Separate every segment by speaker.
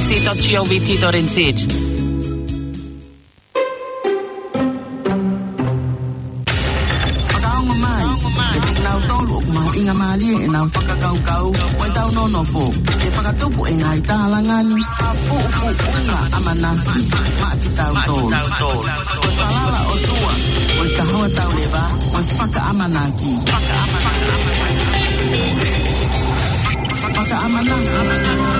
Speaker 1: www.ccc.govt.nz.
Speaker 2: Inga mali e na whakakaukau wai tau nono fo e whakatupu e ngai tālangani apu unga amanaki maa ki tau tōru koe whalala o tua koe kahoa tau lewa koe whaka amanaki whaka amanaki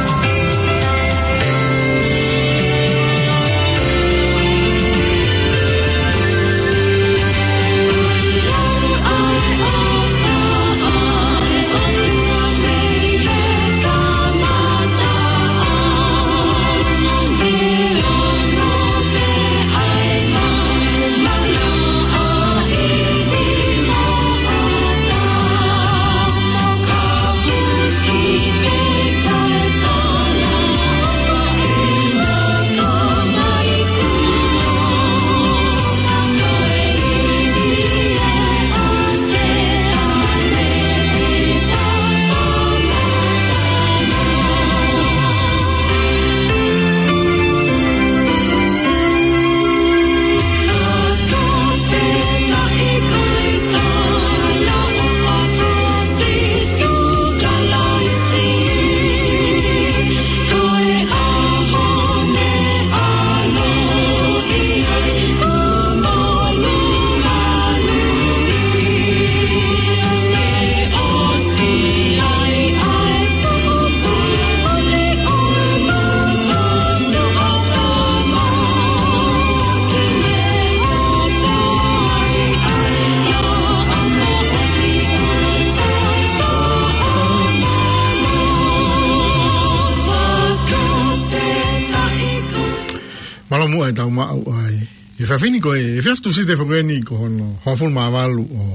Speaker 3: Malamu ai tau mau ai. E whawhini koe, e whiastu si te whakeni ko hono, hofun mawalu o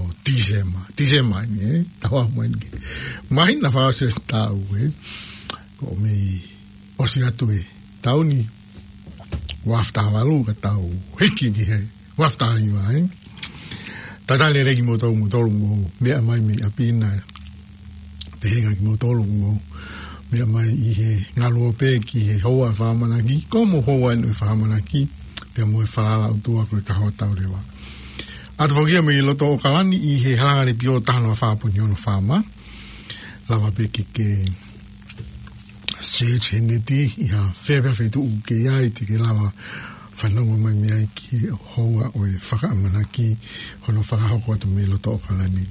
Speaker 3: tisema ni, tawa mwenke. Mahi na whawase tau ko mei osi atu tau ni, wafta walu ka tau, hiki ki hei, wafta iwa tatale regi mo tolu mo, mea mai me apina, pehenga ki mo tolu mo, mea mai i he ngalu o pe ki he hoa whamanaki, ko mo hoa inu e whamanaki, pia mo e whalala utua koe kahoa tau rewa. Atu whakia me i loto o kalani i he halangani pio tahano a whapuni ono whama, lawa pe ki ke search heneti i ha whewea whetu u ke iai te ke lawa whanonga mai mea i ki hoa o e whakaamanaki, hono whakahoko atu me i loto o kalani.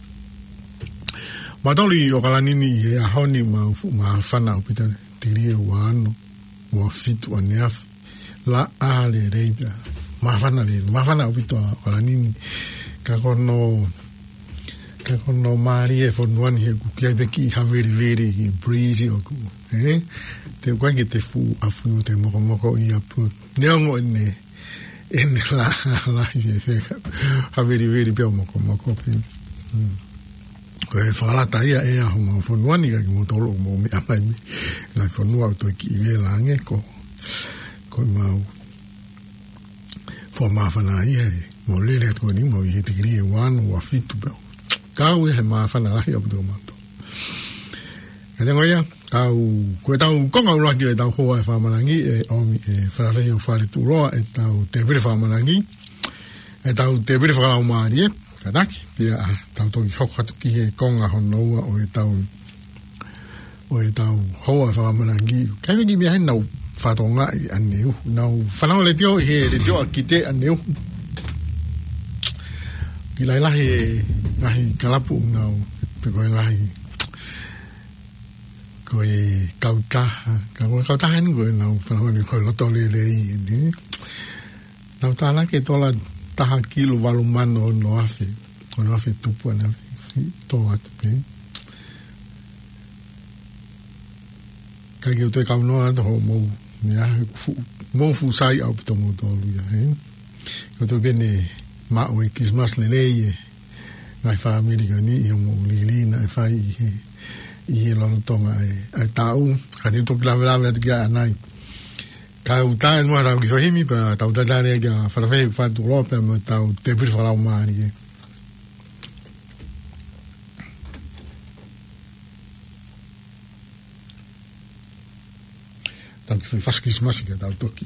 Speaker 3: Matoli o kalanini e ahoni ma whana o pita te rie ua ano, ua fitu ane afi, la ale reibia, ma whana o pita o kalanini, ka kono maari e whonuani he kukiai peki ha veri breezy o ku, te kwangi te fu afu te moko i apu, neongo ene la i e wheka, ha veri pia moko pe, koe whakalata ia e aho mau whanuani ka ki mo tolo mo me amai me nai whanua o toi ki i wea lange koe mau whamawhana ia e mo lere atu ni mo i he te kiri e wano wa fitu peo kau e he mawhana lahi au tō mato ka tengo ia koe tau konga uraki e tau hoa e whamarangi e omi e wharawhi o whare turoa e tau te pere whamarangi e tau te pere whakalau maari e kadaki pia tau toki hokatu ki he konga honoua o e tau hoa whakamanangi kai ki mea he nau whatonga i aneu nau whanau le tio he le tio a ki te aneu ki lailahi e ngahi kalapu nau pe koe ngahi koe kautaha ni koe nau whanau ni koe loto le i nau tāna ke tola taha kilo walu mano no afe tupu ana to atu pe kai te kau no atu ho mo fu sai au pito mo tolu ya ko to bene ma o Christmas le ngai family ni i mo lili na fai i lo tonga ai tau ka ti to klava ga nai ka uta no ara ki fahimi pa tau tatare ga farfe fa tu rope ma tau te per fala umani tau ki whaskismasi ka tau toki.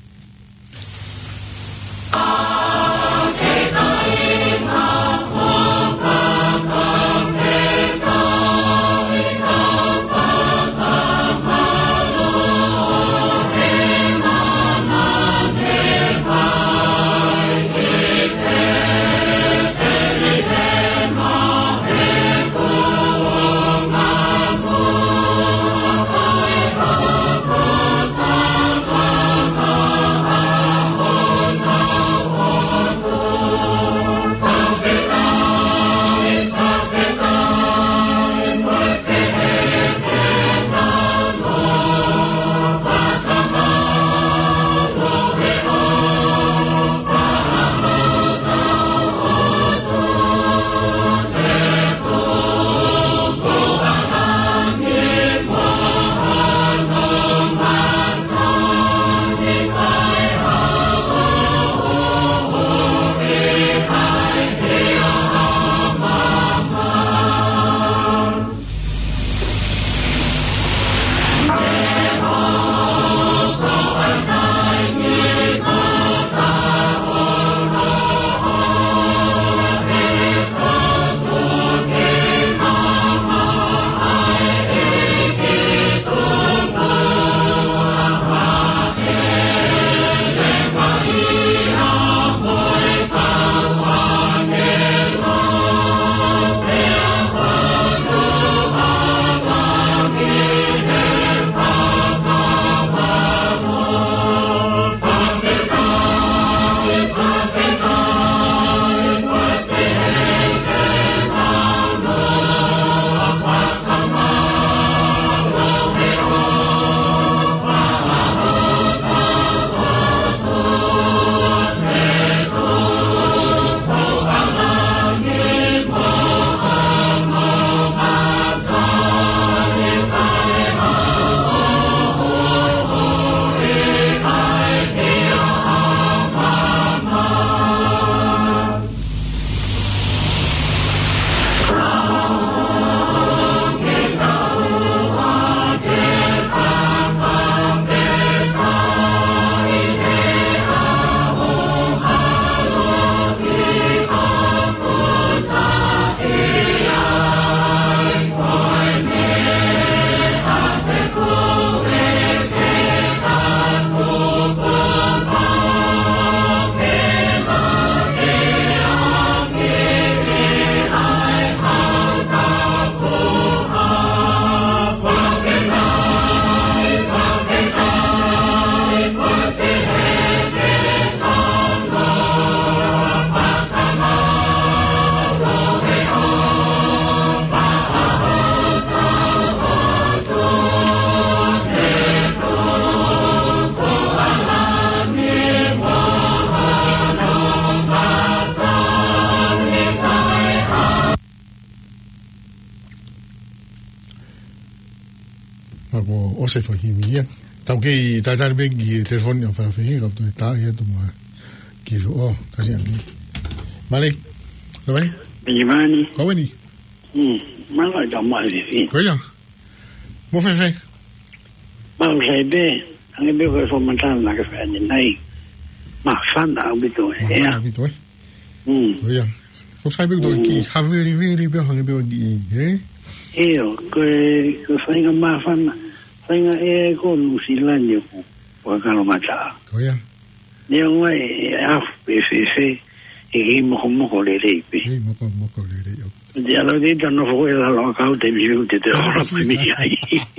Speaker 3: o se whakimia. Tau kei tātari me ki telefoni o whawhihi, kau tu e tāhi atu ma ki o, kasi ami. Male, kawani?
Speaker 1: Bimani.
Speaker 3: Kawani?
Speaker 1: Mala da mali.
Speaker 3: Koia? Mo whewhe?
Speaker 1: Mau sei be, ange be koe whamantana na ka whaani nei. Ma whana au bito e.
Speaker 3: Ma whana au bito e? Koia. Ko sai be koe ki haweri veri be hange be o di e?
Speaker 1: Eo, koe whainga ma whana. Whainga e ko lusi lani o wakalo mata.
Speaker 3: Koia.
Speaker 1: Nea ngai e afu e whewhe e ki moko le reipe.
Speaker 3: E moko le reipe.
Speaker 1: Di alo di tano fo e lalo kau te miu te te ora pimi ai.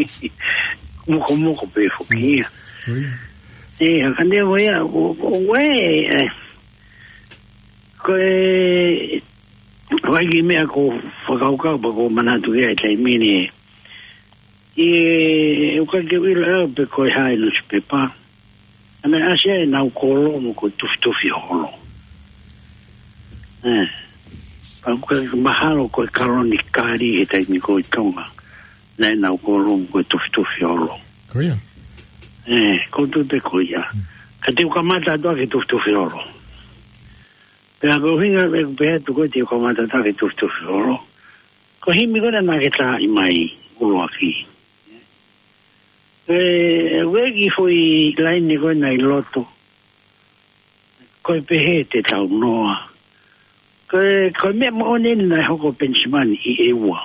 Speaker 1: Moko pe fokia. E kande voia o we koe vai ki mea ko whakaukau pa ko manatu kia e tai mini e o ka ke wila pe koe hai no si pepa ane asia e nau kolo mo ko tufi holo pa ko mahalo ko karoni kari e tai ni ko tonga na nau kolo mo ko tufi holo
Speaker 3: koia
Speaker 1: ko tu te koia ka te ukamata doa ke tufi holo pea ko hinga pea tu ko te ukamata doa ke tufi holo ko himi kona na ke ta imai ulo aki Wegi foi laini koe nei loto. Koe pehe te tau noa. Koe mea maoneni nai hoko pensimani I eua.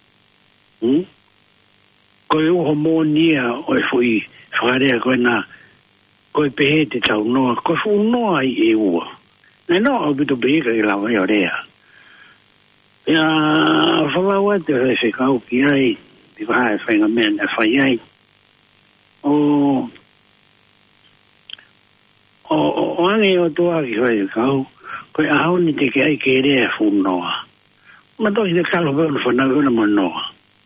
Speaker 1: Koe uho monia oi foi whakarea koe na koe pehe te tau noa. Koe fu noa I eua. Nei noa au bito behika I lawa I orea. Ia whalawa te whekau ki ai. Ti wahae whainga mea na whai ai. O ange o toa ki whai kau, koe ahau ni te ke ai ke rea whunoa. Ma toki te kalo pēnu whanau una manoa.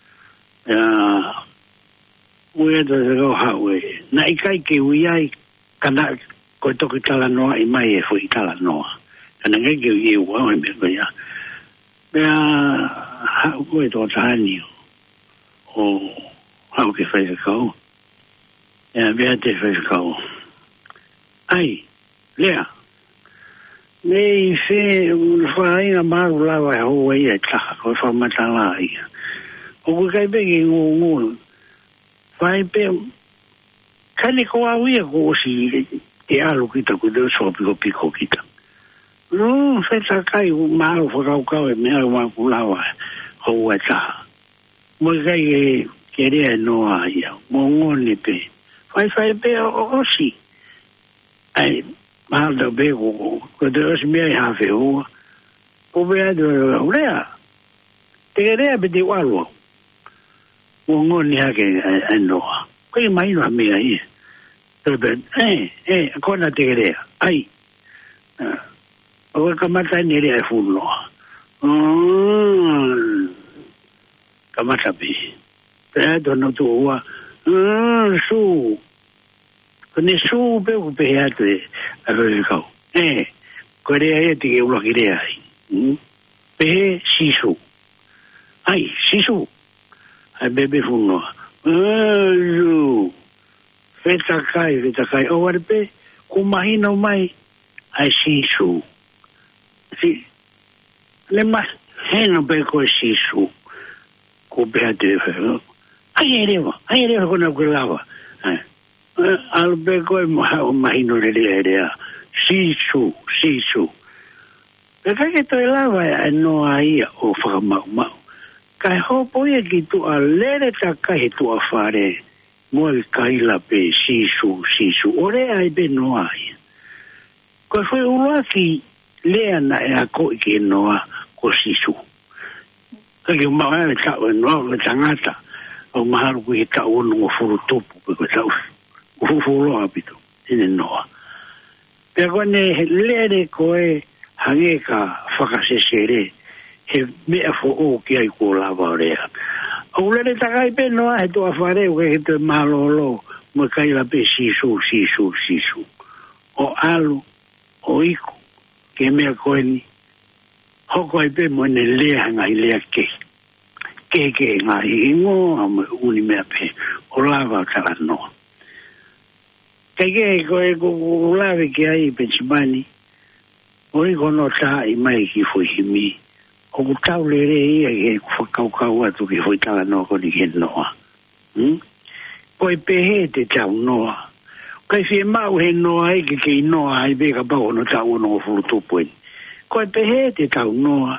Speaker 1: Ue to te kau haue. Na ikai ke ui ai, kana koe toki tala noa I mai e fui tala noa. Kana ngai ke ui e ua oi me koe ia. Mea hau koe tō tahani o hau ke whai kau. Mea te whai kau. Ai, lea. Nei whe, whainga maru lawa e hoa ia taha, koe whamatala ia. O koe kai pegi ngu. Whai pe, kani ko au ia ko osi te alu kita, ko te so piko kita. No, wheta kai maru whakau e mea waku lawa hoa taha. Mo kai ke rea noa ia, mo ngoni pe. Whai pe o osi. Ai, mahalda beko, ko te osi mea I hawhi hoa. O bea te rea. Te rea pe te walua. O ngoni hake noa. Koe maino a mea ia. Te kona te rea. Ai. O kamata ni rea e funoa. Kamata pe. Te tono tu ua. Su. Kone su pe ku pe atu e a kau. Ko rea e te ke ula ki rea ai. Pe sisu. Ai, sisu. Ai bebe funoa. Su. Feta kai. O wale pe, ku mahina mai. Ai sisu. Si. Le mas, heno pe ko sisu. Ku pe atu e whai. Ai e rewa kona kue lawa. Albe koe mahino rea rea. Sisu. Peka ke toi lawa e noa ia o whakamau. Kai hopo ia ki tu a lere ta kai tu a whare. Moe kaila pe sisu. Ore ai pe noa ia. Koe whai ula ki lea na e a koi ki noa ko sisu. Kaki umawa e tau e noa le tangata. O maharu kui he tau ono ngo furu tupu. Peko tau ufulo apito. Ine noa. Pea kone lere koe hange ka whakasesere. He mea fo o ki ai ko lava orea. O lere takai pe noa he toa whare o ke te malolo. Mo kaila pe sisu. O alu. O iku. Ke mea koe ni. Hoko ai pe mo ne lea ngai lea ke. Ke ngai ingo. Amo uni mea pe. O lava kala noa. Kei koe kukulawe ki ai Pensimani. Oi kono tā I mai ki fui himi. O kutau lere ia ke whakaukau atu ki fui tala noa koni ke noa. Koe pehe te tau noa. Kai fie mau he noa eke kei noa ai beka pau no tau ono furu tupuen. Koe pehe te tau noa.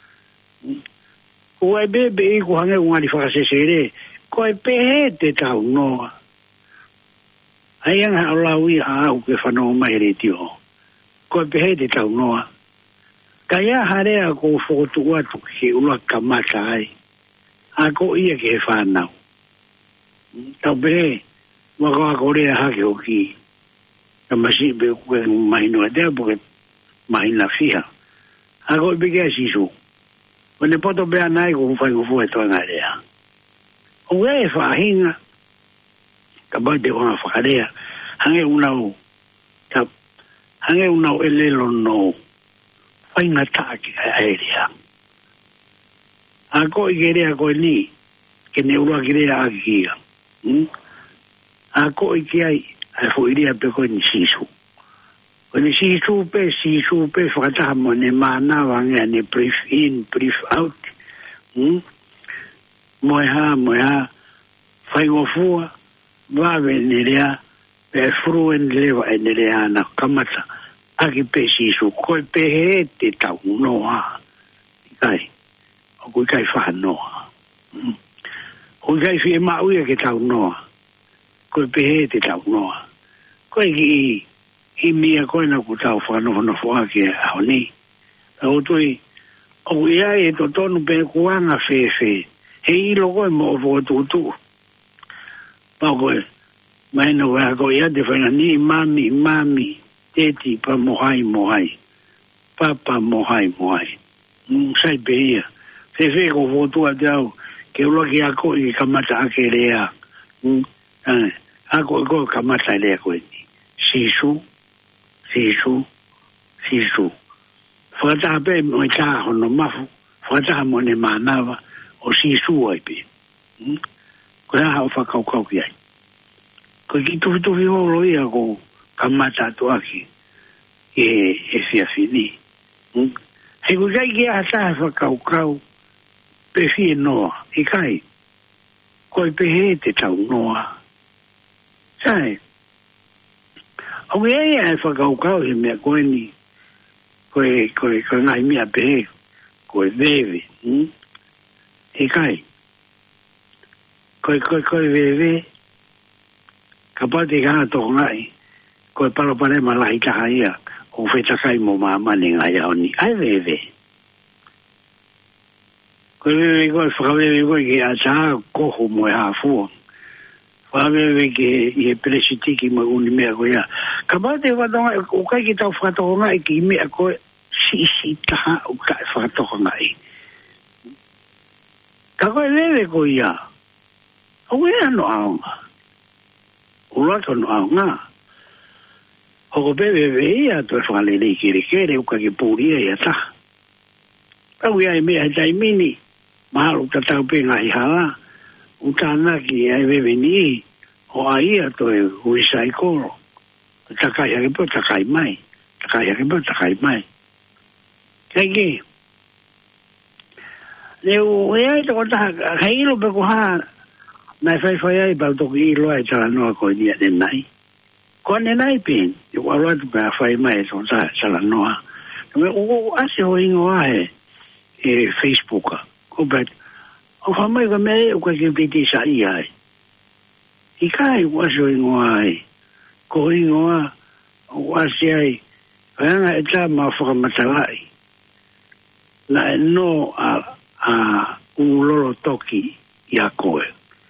Speaker 1: Koe bebe I kuhange ungari whakasesere. Koe pehe te tau noa. Ai anga o laui a au ke whanau mai re tio. Koe pehe te tau noa. Kai a harea ko whokotu atu ke ula kamata ai. A ko ia ke whanau. Tau pehe, wako a korea hake o ki. Ka masi pe kue mahino a tea poke mahina fiha. A ko ipeke a sisu. O ne poto pea nai ko whai kufu e toa ngarea. O e whahinga. Ka bai te ona whakarea, hange unau e lelo no, whainga tāki a erea. A koe ke rea koe ni, ke ne ura ki rea a kia. A koe ki ai, a whoirea pe koe ni sisu. Koe ni sisu pe whakataha mo ne mana wangea ne brief in, brief out. Moe ha, whaingofua, va venire per fruen leva e nelle ana kamata agi pesi su koi pehe te tau noa kai o kui kai fa noa o kai fi ma uia ke tau noa koi pehe te tau noa koi ki mia koi na ku tau fa no fo ke oni o tui o ia e to tonu pe kuanga fe he ilo koi mo vo tu pa koi mai no wa ko ia de fa ni mami teti pa mohai papa mohai sai beia se ko foto adau ke lo ki ako I kamata akelea ako ko kamata le ko ni sisu fata pe mo ta hono mafu fata mo ne manava o sisu ai pe ko ha fa kau ki ai ko ki tu vivo lo ia ko kamata tu aki e fia fini he ko kai ki asa fa kau pe fi no I kai ko pe he te tau noa sai o ye fa kau he me ko ni ko ngai mi ape ko veve e kai ko veve kapate gana to ngai ko palo pare malai ka ia o feta kai mo mama ni ngai oni ai veve ko veve ko fave ko ki acha ko ho mo ha fu fave ke e presiti ki mo uni me ko ya kapate va do o kai ki ta fa to ngai ki me ko si ta o ka fa to ngai ka ko veve ko ya o ya no au ula no au nga o bebe ia to fale le kere o ka ke puria ia ta au ia me ai mini malu ta ta pe ngai hala utana ki ai bebe ni o ai to u sai ko ta kai ke po ta kai mai kai le o ia to ta kai lo pe ko ha na fai ai ba to ki lo ai ta no ko ni de nai ko ne nai pin yo wa lo ba fai mai so sa la no o ase o ingo ai e Facebook ko ba o fa mai ga me o ka ke piti sa ai I kai wa so ingo ai ko ingo o ase ai ana eta ma fo ma talai na no a un lolo toki ya koe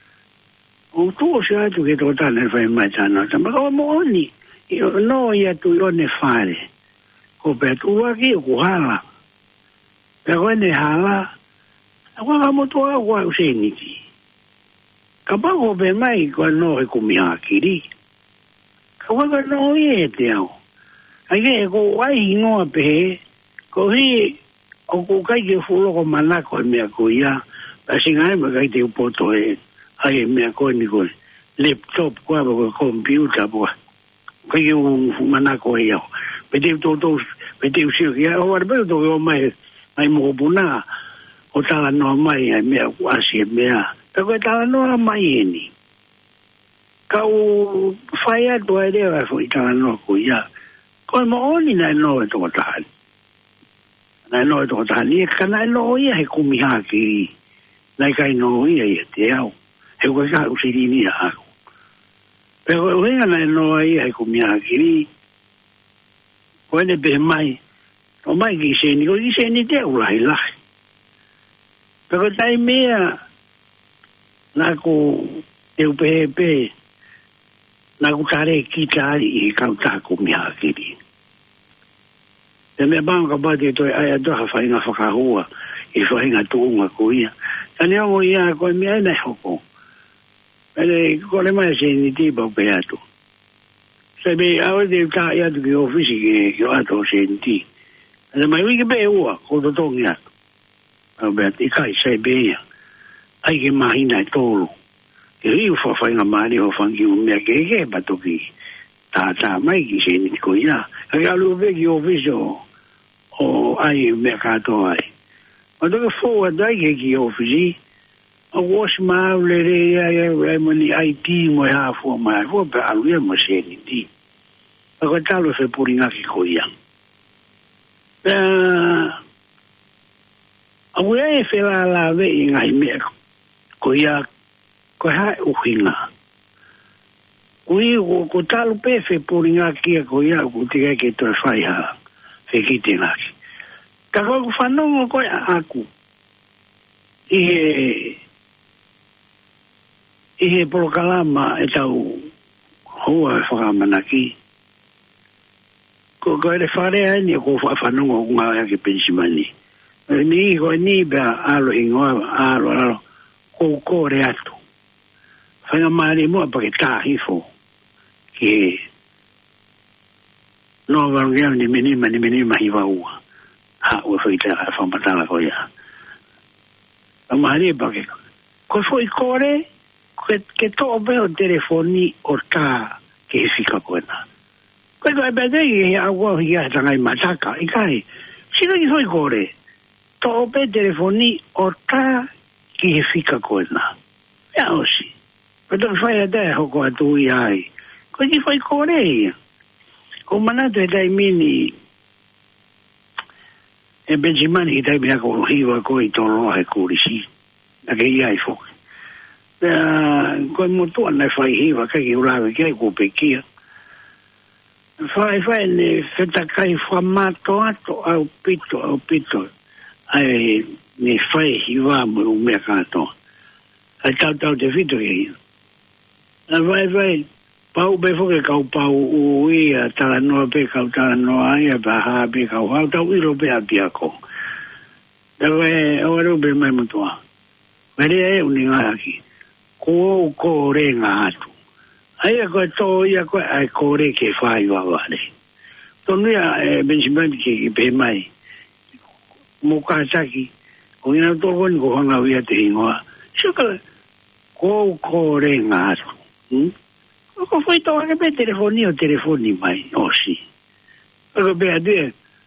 Speaker 1: o tu se ha tu ke to ta ne fai mai sana ta ma mo ni no ia tu yo ne fare ko pe tu wa ki ku hala pe ko ne hala wa mo to wa se ni ki ka ba ko be mai ko no e ku mi akiri ka wa no ye te au ai ke ko wai no pe ko hi o ku kai ke fulo ko mana ko me ko ya pa singa me kai te poto e ai me ko ni ko laptop ko ko computer ko kai un mana ko ya pe te si ya o arbe to mai mo buna o ta no mai me asi me a ko ta no mai ni ka u fai do ide va fu ta no ko ya ko mo oni na no to ta na no to ta ni kana no ya he ku mi ha ki na kai no ya te au he ko ka u si ni a pero venga na no ai ku mi ha ki ko ne be mai o mai ki se ni te u lai lai pero tai mea na ko te upepe na ku tare ki tari I kauta ku mi ha ki te me banga ba te toi ai do ha fai na whakahua I fai na tuunga ko ia tani o ia ko mi ai nei hoko ele ko le mai se ni ti ba pe atu se be au de ka ia de ofisi ke yo ato se ni ele mai wi ke be ua ko to tongia au be ti kai se be ia ai ke mahina tolo e ri fa fai na mari o fangi o me ke ba to ki ta mai ki se ni ko ia ai alu be ki ofisi o ai me ka to ai o do fo dai ke ki ofisi was ma le ya mani IT mo ha fu ma fu pe alu mo se ni ti ko talo se puringa ki ko ya awe fe la ve inga me ko ya ko ha u hinga ko talo pe fe puringa ki ko ya ko tiga ke to fai ha fe ki tina ka ko fa no ko aku ihe polo kalama e tau hoa whakamanaki. Ko le wharea ni ko whanongo ngā ke pensimani. Ni ko ni bea alo ingoa alo ko kore atu. Whanga maari mua pa ke tāhifo ke no warungia ni minima hiwa ua. Ha ua whaita whamatala ko ia. Maari pa ke ko foi kore ke to beo telefoni o tā ke fika koena. Koe koe bete i agua hia tangai mataka, i kai, sino i foi kore, to be telefoni o tā ke fika koena. Ea osi. Koe whai a te hoko atu i ai. Koe i foi kore ia. Ko manatu e tai mini e Benjimani ki tai mea ko hiwa koe i toloa he kurisi. Na ke i ai foke. Koe motua nei whai hiwa kai ki urawe kia ko pekia. Whai ne whetakai whamato ato au pito. Ai ne whai hiwa mo umea kato. Ai tau te whito ki. Whai pau be foke kau pau uia talanoa pe kau talanoa ia baha pe kau hau tau iro pe apiako. Whai awaru be mai motua. Whai uninga haki. Ko re ngā atu. Aia koe tō ia koe ai kore ke whai waware. Tonu ia Benjimani ki pe mai. Mō kātaki. Ko ina tōko ni ko hanga wia te ingoa. Sika ko re ngā atu. Ko whai tō ake pe telefoni mai. Osi. Ko pe adue.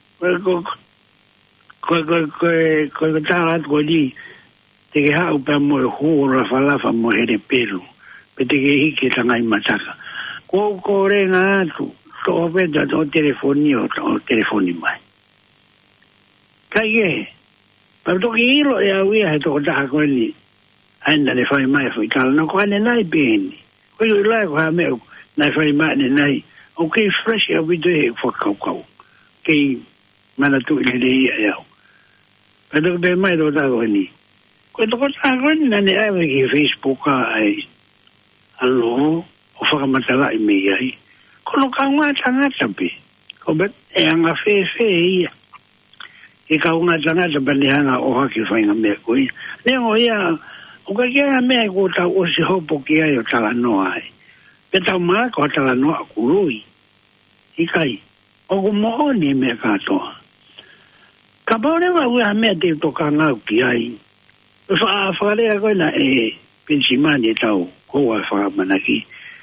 Speaker 1: Ko tā atu ko ni. Te ke hau pe mo e hōra whalafa mo here peru. Pe te ke hike tangai mataka. Ko re ngā atu. Tō peta o telefoni mai. Kai ke. Pa toki ilo e au ia he toko taha koe ni. Aina le whai mai whai kala. No ko ane nai pēni. Koe ui lai ko ha meo. Nai whai mai ne nai. O kei fresh au vitu e whakaukau. Kei mana tu ile le ia e au. Pa toki pe mai tō taha koe ni. Koe toko tāko ni nane awe ki Facebook ai alo o whakamatala i mei ai. Kono ka ngata pe. Ko bet e anga whewhe ia. E ka ngata pa ni hanga o haki whainga mea koe. Nengo ia, o ka kia mea ko tau o si hopo ki ai o talanoa ai. Pe tau maa ko talanoa kurui. I kai, o ko mooni mea katoa. Ka paurewa ua mea te toka ngau ki ai. Whakarea koe na Benjimani tau koa whakamanaki.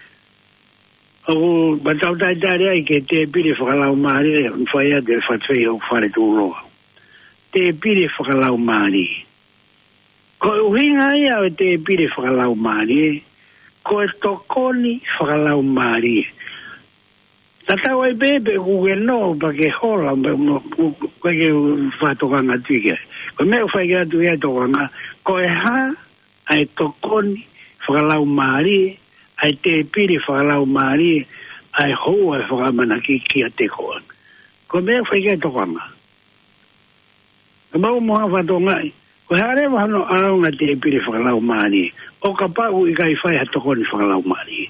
Speaker 1: O batau taitare ai ke te pire whakalau maari whai ade whatwhei o whare tūroa. Te pire whakalau maari. Ko uhinga ia o te pire whakalau maari. Ko e tokoni whakalau maari. Tatau ai bebe kuke no pa ke hola koe ke whatokanga tuike. Ko mea whai kia tu ia tokanga. Ko e ha ai tokoni whakalau maari. Ai te piri whakalau maari. Ai hoa whakamanaki kia te koa. Ko mea whai kia tokanga. Ka mau moha whatongai. Ko hare wahano aunga te piri whakalau maari. O ka pau i kai whai ha tokoni whakalau maari.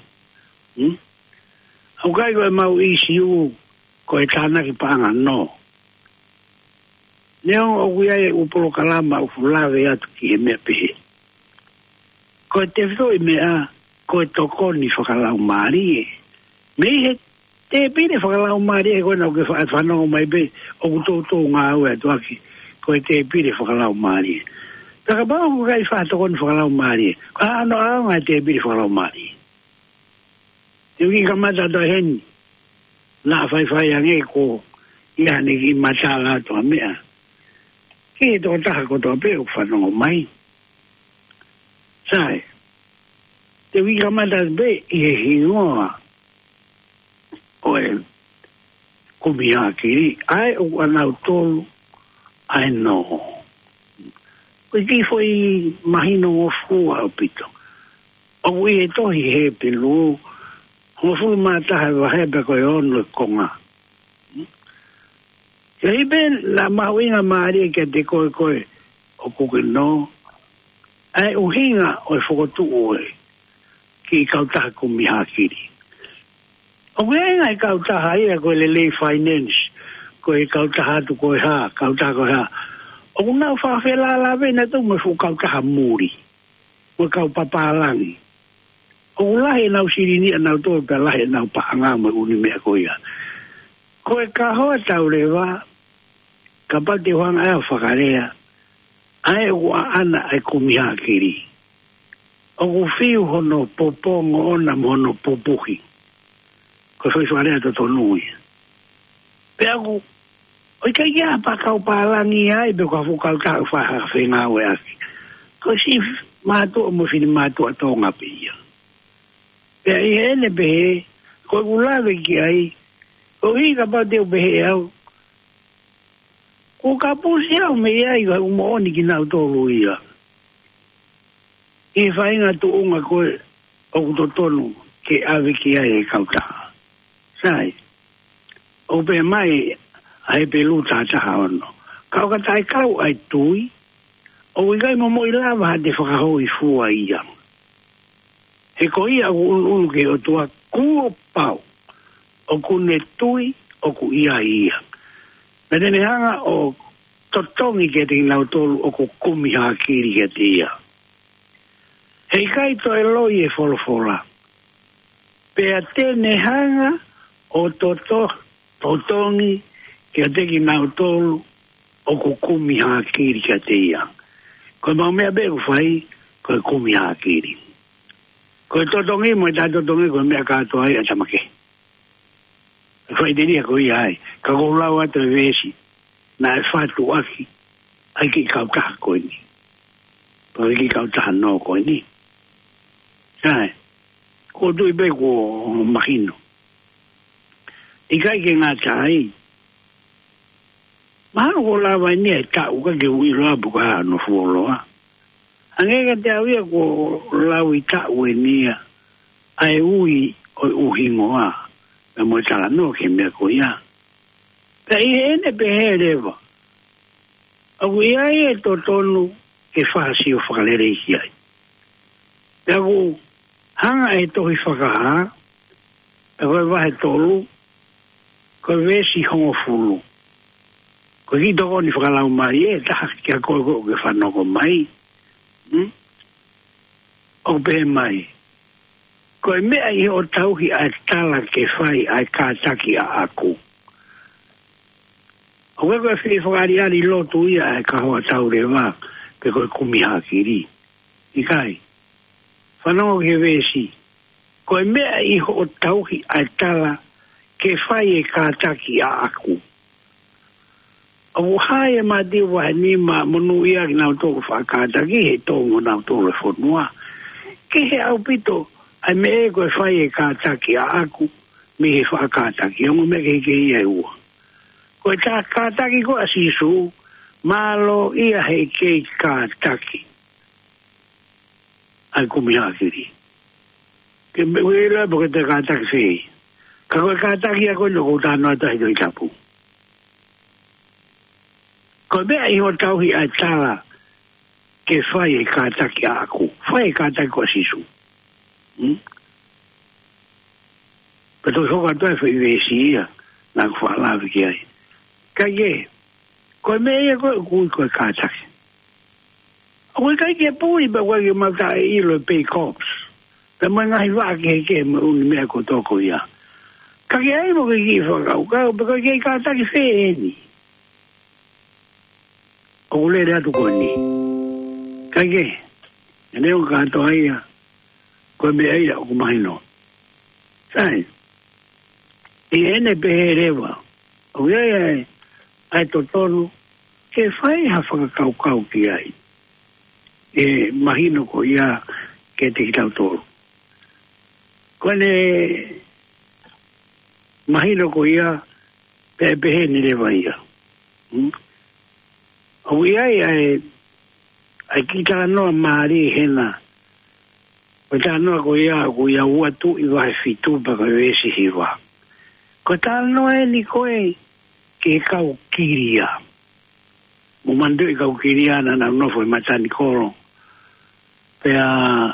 Speaker 1: Au kai koe mau isi u ko e tānaki pānga no. Neo o kuia e upolo kalama u fulawe atu ki e mea pehe. Ko e te whito i mea ko e tokoni whakalau maari e. Mei he te pire whakalau maari e koe nau ke whanongo mai pe o kutoto ngā ue atu aki ko e te pire whakalau maari e. Taka pao ko kai whatokoni whakalau maari e. Ko ano aonga te pire whakalau maari e. Te uki ka mata to heni. Nā whai ange ko ia ne ki mata la to mea. Ke to taha ko to pe o whanongo mai. sai te wika mata be i hingoa oe kumia kiri ai o anau tolu ai no ki foi mahino o fua o pito o i e tohi he pilu o fu mata ha hebe ko ono konga e ben la mawinga mari ke te koe o kukino ai uhinga o fokotu oe ki kautaha kumia kiri o wenga i kautaha ia koe le finance koe kautaha tu koe ha kautaha koe ha o nau whawhela la vena tu me fu kautaha muri o kau papalangi o lahe nau sirini nau to pe lahe nau paanga mo uni mea koia koe ka hoa tau lewa ka pate whanga ea whakarea ai ua ana ai kumia kiri o ku fiu hono popongo ona mono popuhi ko foi suarea to tonui pe aku o ka ia pa kau palangi ai be ko fu kau ka fa whenga we aki ko si matu mo fini matu atonga pia pe ai ene be ko gulave ki ai o higa pa te be au ko ka pusi au me ai ga mo ni ki na to luia e fainga tu unga ko o to tonu ke ave ki ai kauta sai o be mai ai pe luta ta ono kau ka tai kau ai tui o i gai mo i lava de whakahoi fua ia e ko ia unu ke o tua kuo pau o kune tui o ku ia me tene hanga o totongi ke te inau tolu o ku kumi hakiri ke te ia hei kai to e loi e folofola pe a tene hanga o totongi ke te inau tolu o ku kumi hakiri ke te ia ko mau mea beru fai ko kumi hakiri ko totongi mo ta totongi ko mea kato ai a tamake fai diria ko ia ai ka ko lau atu e vesi na e fatu aki ai ki kau kaha koe ni pa ki kau taha no koe ni sai ko tui pe ko mahino i kai ke ngā tai mahano ko lawa ni e tau ka ke ui roa puka no fuoloa ange ka te awia ko lau i tau e nia ai ui o uhingoa me mo tala no ke mea ko ia pe i ene pe he rewa au ia e to tonu ke whasi o whakalere iki ai pe aku hanga e tohi whakaha pe koe wahe tolu koe vesi hongo fulu koe ki toko ni whakalau mai e taha kia koe koe ke whanoko mai o pe mai koe mea i o tauhi ai tala ke whai ai kātaki a aku o koe whi whakari ari lotu ia ai ka hoa tau rewa pe koe kumi hakiri i kai whanongo ke vesi koe mea i o tauhi ai tala ke whai e kātaki a aku o hae ma di wa ni ma monu ia ki nau tōku whakātaki he tōngu nau tōku e whanua ke he au pito ai me e koe whai e kātaki a aku me he whakātaki ongo me ke ia e ua koe tā kātaki ko a sisu malo ia he ke kātaki ai kumi hakiri ke me uela po ke te kātaki whei ka koe kātaki a koe loko tānoa tahi doi tapu ko mea i ho tauhi ai tala ke whai e kātaki a aku. Whai e kātaki ko sisu. Pato soka toi whai vesi ia, nā ku whaalawi ki ai. Kai e, ko mea ia koe kui koe kātaki. A koe kai ke pui pa koe ke mauta e ilo pay cops. Ta mai ngahi waki he ke me uni mea ko toko ia. Kai ai mo ke ki whakau, pa koe ke kātaki whai e ni. O le atu ko ni kage ene o ka to ia ko me ia o mai no sai e ene beherewa o ia ai to tonu ke fai ha fa kau ki ai e mahino ko ia ke te kitau tōru. Kone mahino ko ia pehe ni lewa ia. O ia ai kita noa maari hena. Ko ta noa ko ia ua tu i wahe fitu pa ko esi hiwa. Ko ta noa ni koe ke kau kiria. Mo mandu i kau kiria na nofo i matani koro. Pea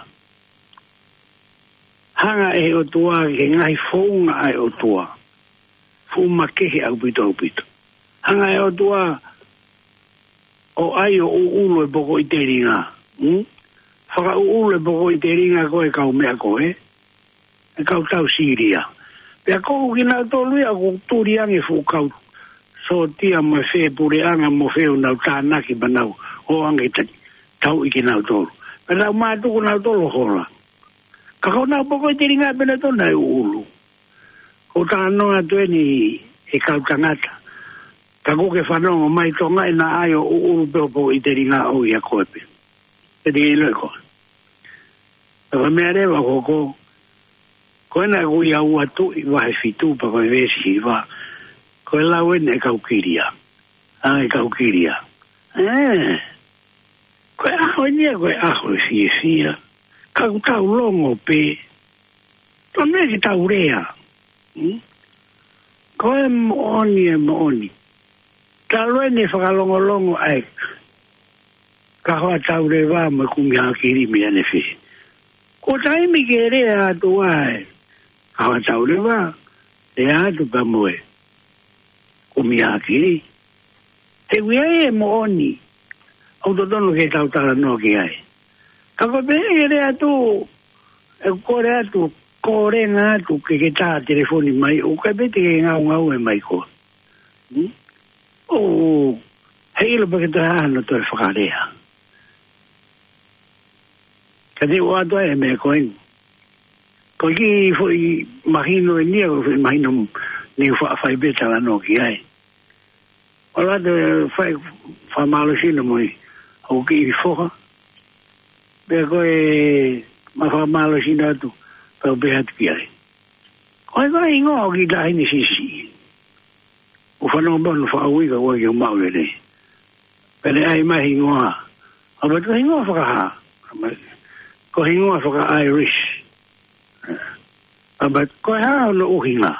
Speaker 1: hanga e o tua ke ngai founga ai o tua. Fuma kehe au pito. Hanga e o tua o ai o uulu e poko i te ringa. Whaka uulu e poko i te ringa koe kau mea koe. E kau tau siria. Pea kou kina tolui a kou turiange fu kau so tia mo fe pureanga mo feo nau tānaki manau o ange tau i kina tolu. Pea nau mātuku nau tolu hola. Ka kau nau poko i te ringa pena tona e uulu. Ko tā noa tueni e kau tangata. Ka kuke whanongo mai tonga e na ai o uulu peo poko i te ringa o ia koe pe. E te ilo e koe. Ka mea rewa koko. Koe na kui au atu i wahe fitu pa koe vesi hiwa. Koe lau ene e kau kiria. E kau kiria. Koe aho nia koe aho e fia. Kau tau longo pe. Tone ki tau rea. Koe mooni. Talo ene whakalongo ai. Ka hoa tau rewa mo kumi hakiri mi ane fi. Ko taimi ke rea atu ai. Kawa tau rewa, e atu ka moe. Kumi hakiri. Te wia e mooni. Au totono ke tau tala no ki ai. Kako pene ke atu, e kore atu, kore nga atu, ke tā telefoni mai, o ka pete ke ngau e mai ko. O, hei lo pa ke ta hano to e whakarea. Ka te o atu e me koengu. Ko ki foi mahino e nia ko foi mahino ni fai beta la no ki ai. Ola de fai fa malo sino moi o ki foha. Be ko e ma fa malo sino tu pa be hat ki ai. Ko ga ingo ki dai ni sisi. O fa no bon fa ui ga wa yo mau le. Pele ai mai ingo. Aba to ingo fa ha. Ko ingo fa Irish. Aba koe hao no uhinga.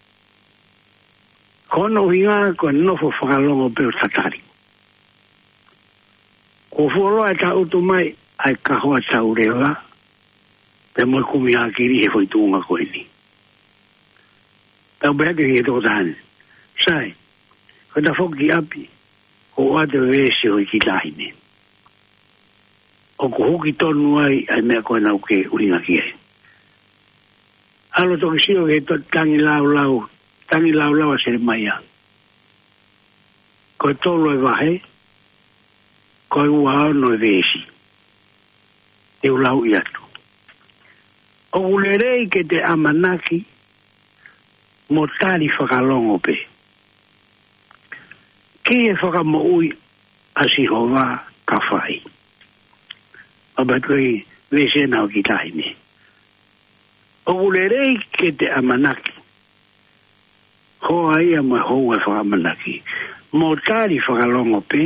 Speaker 1: Ko no uhinga koe nofo whakalongo peo tatari. Ko fuoloa e ta utu mai ai kahoa tau rewa. Pe moi kumi hakiri he foi tuunga koe ni. Tau beake ki e toko tahane. Sai, ko ta foki api ko ate vesi hoi ki tahine. O ko huki tonu ai mea koe nau ke uhinga ki ai. Alo toki sio ke tangi lau a sere mai a. Koe tolo e wahe, koe ua no e vesi. Te ulau i atu. O ulerei ke te amanaki, mo tari whakalongo pe. Ki e whakamo ui a sihova ka whai. Abatoi vese nao ki tahine. O ulerei ke te amanaki. Hoa ia mai hou e whakamanaki. Mo tari whakalongo pe.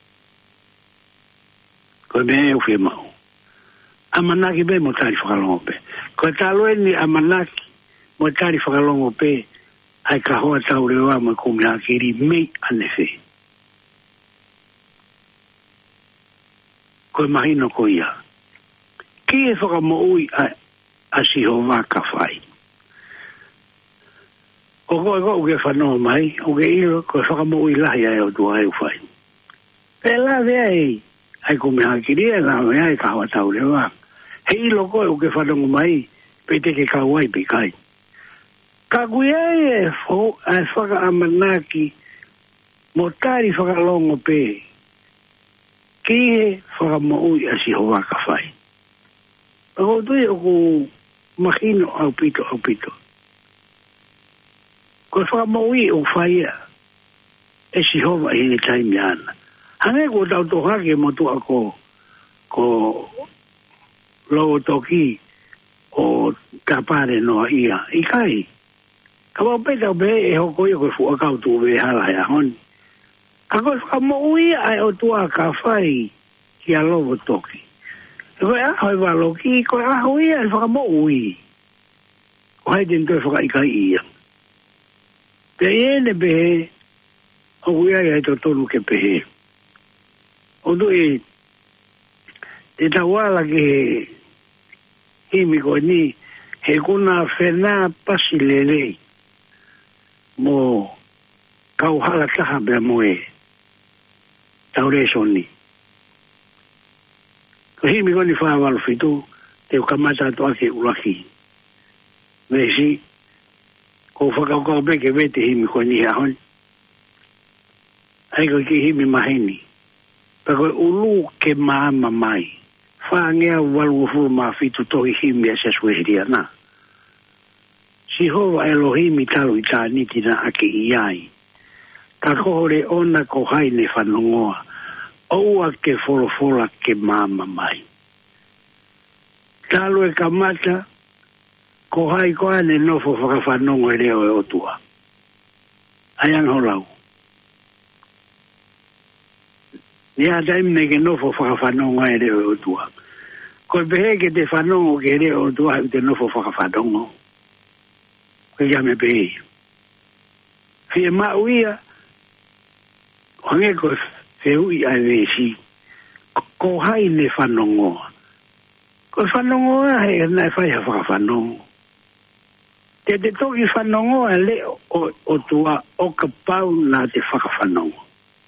Speaker 1: Koe mea e uwhi mau. Amanaki pe mo tari whakalongo pe. Koe talo e ni amanaki. Mo tari whakalongo pe. Ai ka hoa tau rewa mo kumi hakiri mei anefe. Koe mahino ko ia. Ki e whakamo ui a sihova ka whai. O koe uke whanau mai, uke ilo, koe whakamo ui lahi ai o tua ai whai. Pela vea ai kumi hakiri e la vea ai kawa tau rewa. He ilo koe uke whanau mai, pe te ke kawai pe kai. Ka kui ai e whaka amanaki, mo tari whakalongo pe, ki e whakamo ui a sihova ka whai. Ako tui o ku mahino au pito. Ko whakamaui o whaia e si hova i ni taimi ana. Hange ko tau tohake mo tu ako ko lo toki o kapare no ia ikai ka wa peta be e hoko yo ko fu ka tu be hala ya hon ka ko ka mo ui ai o tua ka fai ki a lo toki ko a hoi va lo ki ko a hoi ai fa mo ui o hai den to fa ikai ia pe ene be o ui ai to tonu ke pe o do e te tawala ke himi ko ni he kuna fena pasilele mo kau hala kaha be moe taure soni ko himi ko ni fa wal fitu te kamata to ake ulaki vesi ko fa ka be ke vete himi ko ni hon ai ko ki himi mahini pero ulu ke mama mai fa ngea walu fu ma fitu to himi ese sueria na Sihova Elohim talu itani tina ake iai. Ka kohore ona ko haine whanongoa. Oua ke folofola ke mama mai. Talu e kamata ko hai ko ane nofo whakawhanongo e reo e otua. Ayang holau. Nia taimne ke nofo whakawhanongo e reo e otua. Ko behe ke te whanongo ke reo e otua te nofo whakawhanongo. Ko ia me pe. Fie mauia, hange ko feu i ai vesi, ko hai ne whanongoa. Ko whanongoa hei nai whai ha whakawhanongo. Te toki whanongoa le o tua o ka pau nā te whakawhanongo.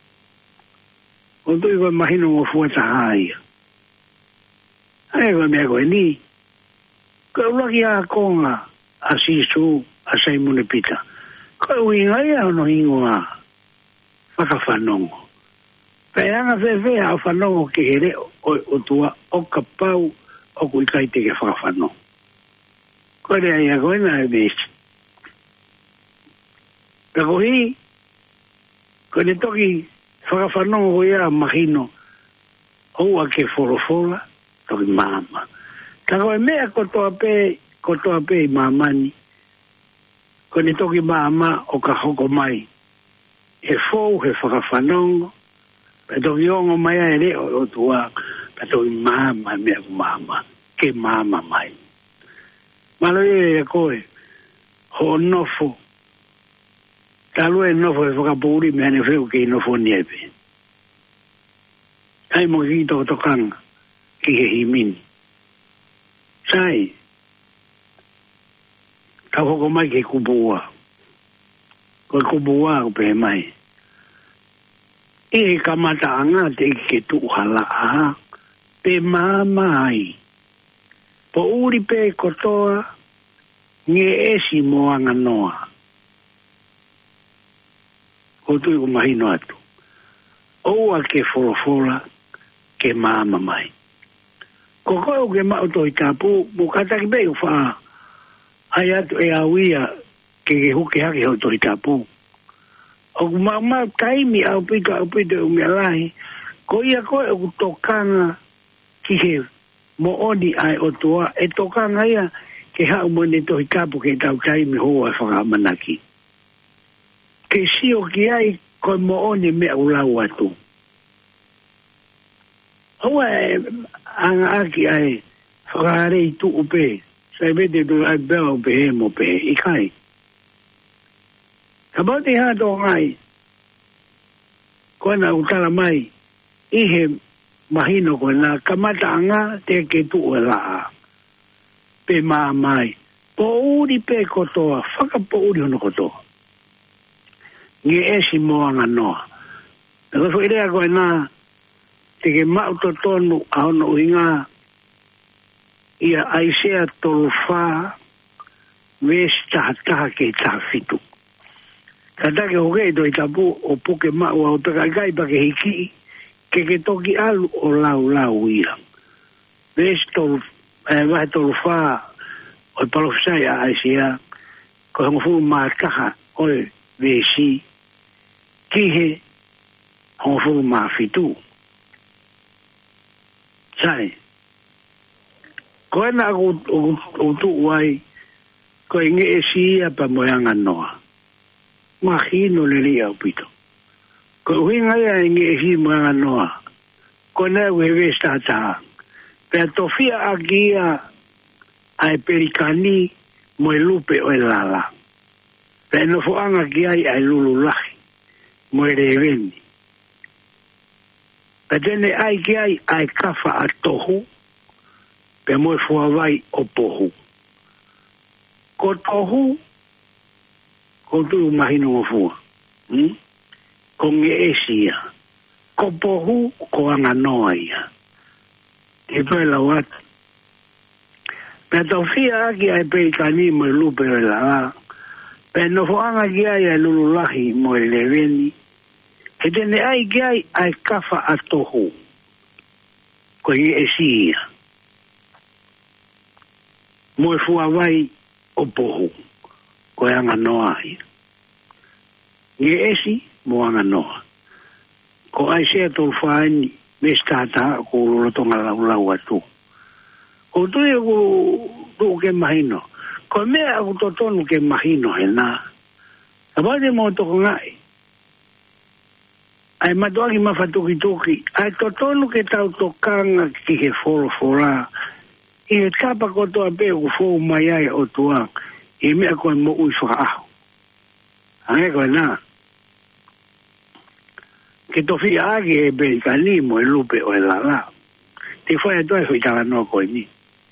Speaker 1: O tui koe mahino ngō fuata haia. Hei koe mea koe ni. Koe ulaki a konga a sisu a Saimune Pita. Ko uingai au no ingoa whakawhanongo. Peanga whewhea au whanongo ke here o tua o ka pau o kui kai te ke whakawhanongo. Ko rea ia koe na e besi. Ka kohi, ko ne toki whakawhanongo ko ia mahino oua ke wholofola toki mama. Ka koe mea kotoa pe i mamani ko ni toki mama o ka hoko mai he fou he whakawhanongo pe toki ongo mai a ere o tua pe toki mama mea mama ke mama mai malo e koe ho nofo talu e nofo e whakapuri mea ne wheu ke nofo niepe ai mo ki toko tokanga ki he himini sai ka hoko mai ke kubua. Koe kubua o pe mai. E kamata anga te ke tuhala a pe mamai. Po uri pe kotoa nge esi moanga noa. O tui ko mahino atu. Oua ke folofola ke mama mai. Ko koe o ke mauto i tapu, mukata ki pe uwha ai atu e awia ke huke hake ho tori tapu. O mama taimi au pito umialahi, ko ia koe o tokanga ki he mo oni ai o toa, e tokanga ia ke hau mwene tohi tapu ke tau taimi hoa e whakamanaki. Ke sio ki ai koe mo oni mea ulau atu. Hoa e anga aki ai whakarei tu upe, sai vede do ai beo pe mo pe ikai. Kabati ha do ngai. Ko na utala mai ihe mahino ko na kamata anga te ke tu la. Pe mai. Po uri pe kotoa, whaka po uri hono kotoa. Nge esi moanga noa. Naka whaerea ko na te ke mauto tonu a hono uinga ia aisea tolfa vesta taha ke taha fitu. Katake hoke do i tapu o puke mau au takakai pa ke hiki ke toki alu o lau ia. Vesta vahe tolfa o palofisai a aisea ko hongofu maa taha oe vesi kihe hongofu maa fitu. Sai. Ko na o tu wai ko nge sia pa moanga noa. Mahino le ria pito. Ko winga ya nge sia moanga noa. Ko na we sta ta. Pe tofia agia ai perikani mo lupe o lala. Pe no foanga ki ai lululahi mo reveni. Pe tene ai ki ai kafa atohu pe mo fuavai o pohu. Ko tohu ko tu mahino o fua. Ko nge esia. Ko pohu ko anga noa ia. Te toi la wat. Pe tofia aki ai perikani mo lupe o lala. Pe no foanga ki ai lululahi mo reveni. E tene ai ki ai kafa atohu. Ko nge esia. Mo fuavai o pohu. Ko anga noa ia. Nge esi mo anga noa. Ko ai sea tol whaeni me stata ko ulotonga lau atu. Ko tui ku ke mahino. Ko mea aku totonu ke mahino he nā. Apate mo toko ngai. Ai matuaki mawhatuki. Ai totonu ke tau tokanga ki he whora. I he tapa kotoa pe ku whou mai ai o tuang. I mea koe mo ui whakaahu. Ange koe nā. Ke tofi agi e Perikani mo lupe o lala. Te whai atoa e whaitala noa koe ni.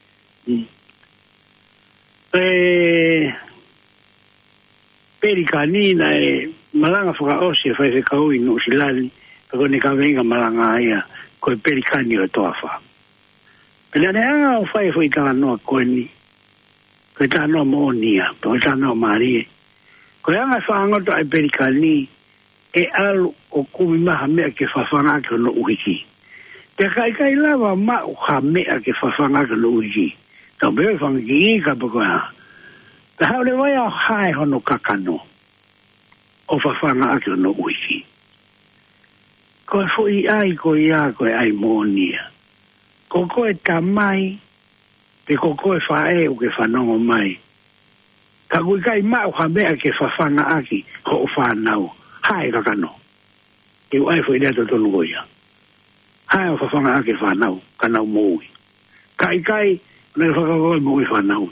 Speaker 1: Perikani na e malanga whakaosi e whai whekau i no silani. Pako ne ka venga malanga aia koe Perikani o toa wha. Pena ne anga o whai whaitala noa koe ni. Koe tā noa mo nia. Koe tā noa marie. Koe anga whaangoto ai Perikani e alu o kumi maha mea ke whawhanga ke no uhiki. Te kai lava mau ha mea ke whawhanga ke no uhiki. Tau beo whangi i ka pako ha. Te haure vai au hae hono kakano o whawhanga ke no uhiki. Koe fui ai koe ia koe ai moonia. Ko koe tamai te ko koe whae o ke whanongo mai. Ka kui kai mau ha mea ke whawhanga aki ho o whanau. Hai kakano. E wai foi leto tonu goia. Hai o whawhanga ake whanau, kanau moui. Kai, nei whakakoi moui whanau.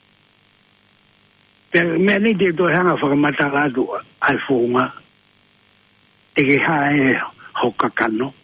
Speaker 1: Mea ni te toi hanga whakamata ratu ai whonga. Te ke hae ho kakano.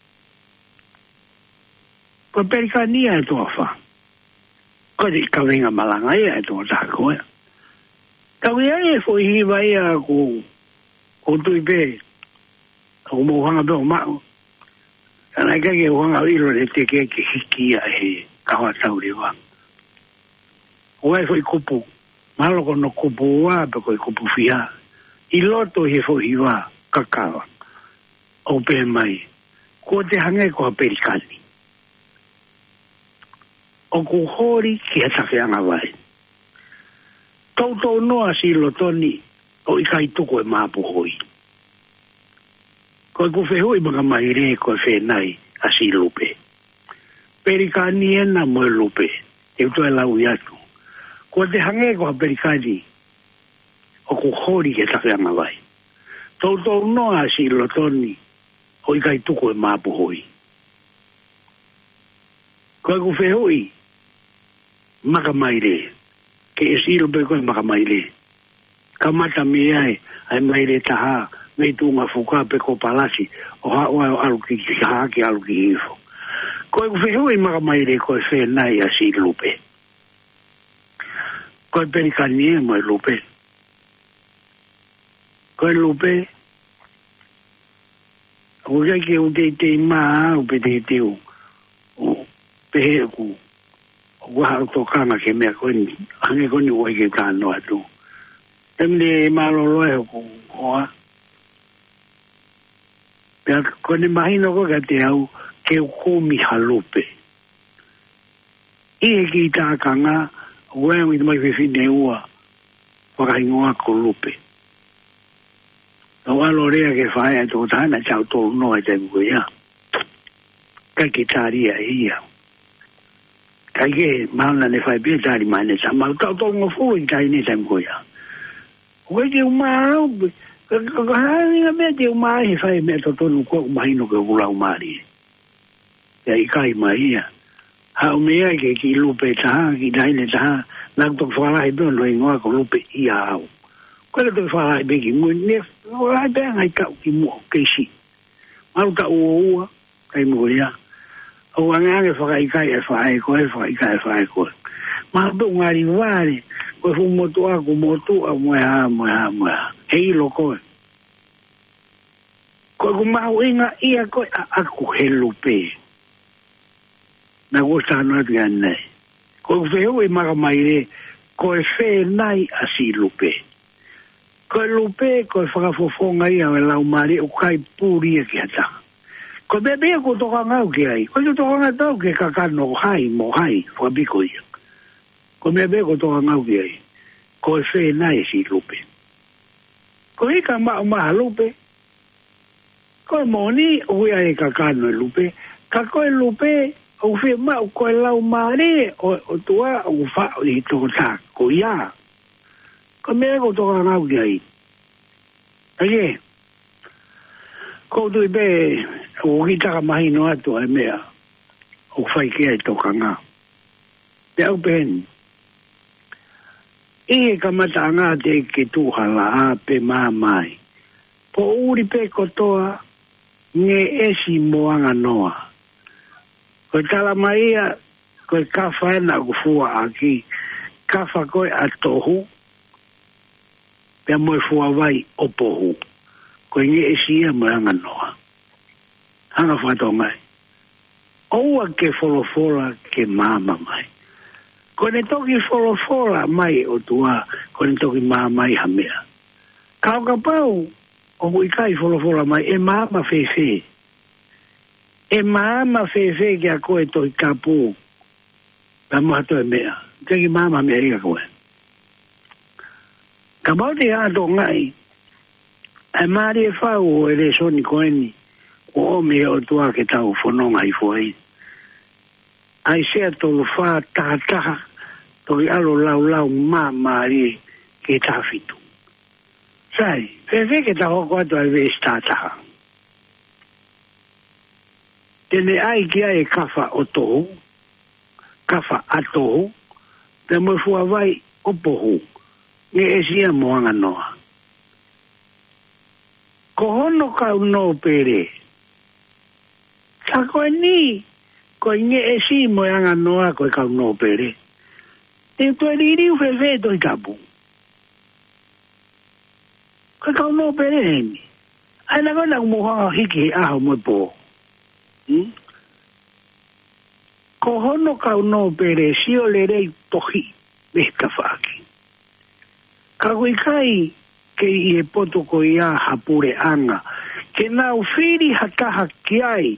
Speaker 1: Ko Perikani e toa wha. Ko te kawenga malanga e toa tākoe. Kawenga e foi hiwa ia ko o tui pe, o mo hanga pe o mao. Ana ika ke hanga ilo le te ke hikia he kawa tau rewa. O ai foi kupu, malo kono kupu wa pe koi kupu fia. I loto he fo hiwa kakawa. O pe mai, ko te hange ko a Perikani. O ku hori ki atake anga vai. Tautou noa si lotoni, o ikai tuko e maapu hoi. Koe ku whehoi maka maire koe whenai a si lupe. Perikani ena mo e lupe, e uto e lau iatu. Koe te hange koa Perikani, o ku hori ke takeanga vai. Tautou noa a si lotoni, o ikai tuko e maapu hoi. Koe ku whehoi maka maire, ke e si lupe koe maka maire. Kamata mi ai maire taha, mei tunga fuka pe ko palasi, o hawa o aluki haki aluki hifo. Koe whehui maka maire koe whenai a si lupe. Koe Perikani e mo e lupe. Koe lupe, o kai ke o te maa, o pe te o pehe ku, o waha o tokanga ke mea koe ni, hange koe ni oi ke kāno atu. Temne malolo e ko hoa. Pea kone mahino ko ka te au ke ukumi halupe. I ki tākanga, ue mi mai whiwhine ua, wakahingoa ko lupe. O alo rea ke whae a tō tāna chau tō noa te mkua ia. Ka ki tāria ia. Kage mauna ne fai pia tari mai ne sa mau tau tongo fui tai ne sam koia. Koe te umau, kahani na mea te umau he fai mea to tonu kua umahino ke ulau maari. Ia ikai mai ia. Hau mea ke ki lupe taha, ki taine taha, nang tok whalahi pia no ingoa ko lupe ia au. Koe le tok whalahi pia ki mui ne, whalahi pia ngai kau ki mua keisi. Mau ta ua, kai mua ia. O angange whakaikai e whae koe, whakaikai e whae koe. Maha tu ngari wāre, koe fu motua ku motua, moeha. Hei lo koe. Koe ku mahu inga ia koe a aku he lupe. Na gosta anu atu ya nei. Koe ku wheo i maka maire, koe whe nai a si lupe. Koe lupe, koe whakafofonga ia me lau maare, o kai pūria ki hata. Ko bebe ko toka ngau ki ai. Ko toka ngau tau ke kakano hai, mo hai, whabiko ia. Ko bebe ko toka ngau ki ai. Ko e whe nai si lupe. Ko ika maha lupe. Ko e moni o ia e kakano e lupe. Ka koe lupe, o whe mau koe lau maare, o tua o wha o i toko tā, ko ia. Ko bebe ko toka ngau ki ai. Ake, ko tui be, o kitaka mahi no atu ai mea, o whai kia e toka ngā. Te au pehen, ihe kamata ngā te ke tūhala a pe maa mai. Po uri pe kotoa, nge esi moanga noa. Koe tala maia, koe kawha ena kufua aki, kawha koe a tohu, pia moe fua vai opohu. Koe nge esi ia moanga noa. Hanga whato mai. Oua ke wholofola ke māma mai. Ko ne toki wholofola mai o tua, ko ne toki māma mai hamea. Kau ka pau, o kui kai wholofola mai, e māma whewhe. E māma whewhe ki a koe toki kapu. Ka mato e mea. Teki māma mea ria koe. Ka mau te hato ngai, e maari e whau o e re soni koeni. O me o tua ke tau whanonga i fwai. Ai sea tolu wha taha, toi alo lau maari ke tawhitu. Sai, whewe ke tau hoko atu ai wees tātaha. Tene ai ki ai kawha o tohu, kawha a tohu, te mo fua vai o pohu, nge esia moanga noa. Ko hono kau no pere, sa koe ni, koe nge e si moanga noa koe kau no pere. Te toi riri uwhewe toi kapu. Koe kau no pere heni. Ai na koe na kumuhanga hiki he aho moe po. Ko hono kau no pere si o le rei tohi besta whaki. Ka koe kai ke i e poto ko ia hapure anga. Ke nau whiri hataha ki ai.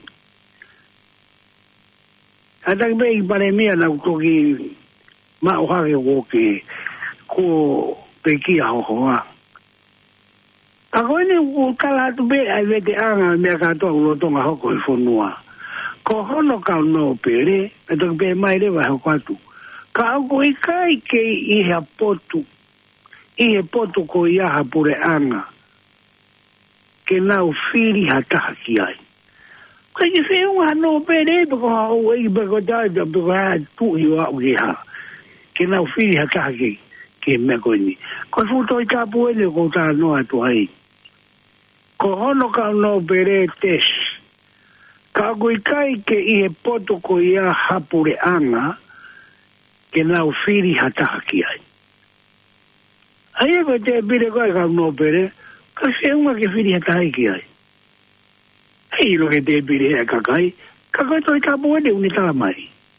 Speaker 1: Ataki pei pare mea na kutoki mao hake woke ko peki a hohoa. Ka koe ni kala atu pe ai vete anga mea katoa ulotonga hoko i whonua. Ko hono kau no pere, ataki pe mai rewa hoko atu. Ka au ko i kai ke i hea potu, i he potu ko i aha pure anga. Ke nau whiri hataha ki ai. Kaya ki whiunga no pere, pako hau ei pako tai, pako haa tuhi o au ki haa. Ke nau whiri hataha ke mea koe ni. Ko futo i tapu ele ko tā noa tu hai. Ko hono ka no pere tes. Ka kui kai ke i he potu ko i aha pure anga, ke nau whiri hataha ki ai. Ai e koe te pire koe ka no pere, ka whiunga ke whiri hataha ki ai. Hei lo ke te pire hea kakai, kakai toi tapu ene uni tala mai.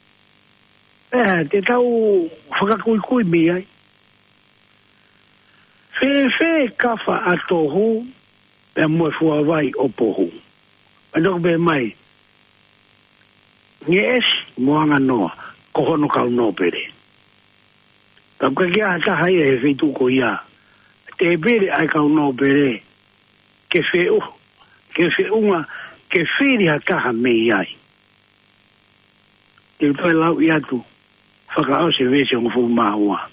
Speaker 1: Te tau whakakui mi ai. Whe kawha a tohu, pe moe fua vai o pohu. Anok be mai, nge es moanga noa, ko hono kau no pere. Kau ka kia hataha ia he whitu ko ia. Te pere ai kau no pere, ke whiunga, ke whiri hataha me iai. Te toi lau i atu, whakao se vese o fu maua.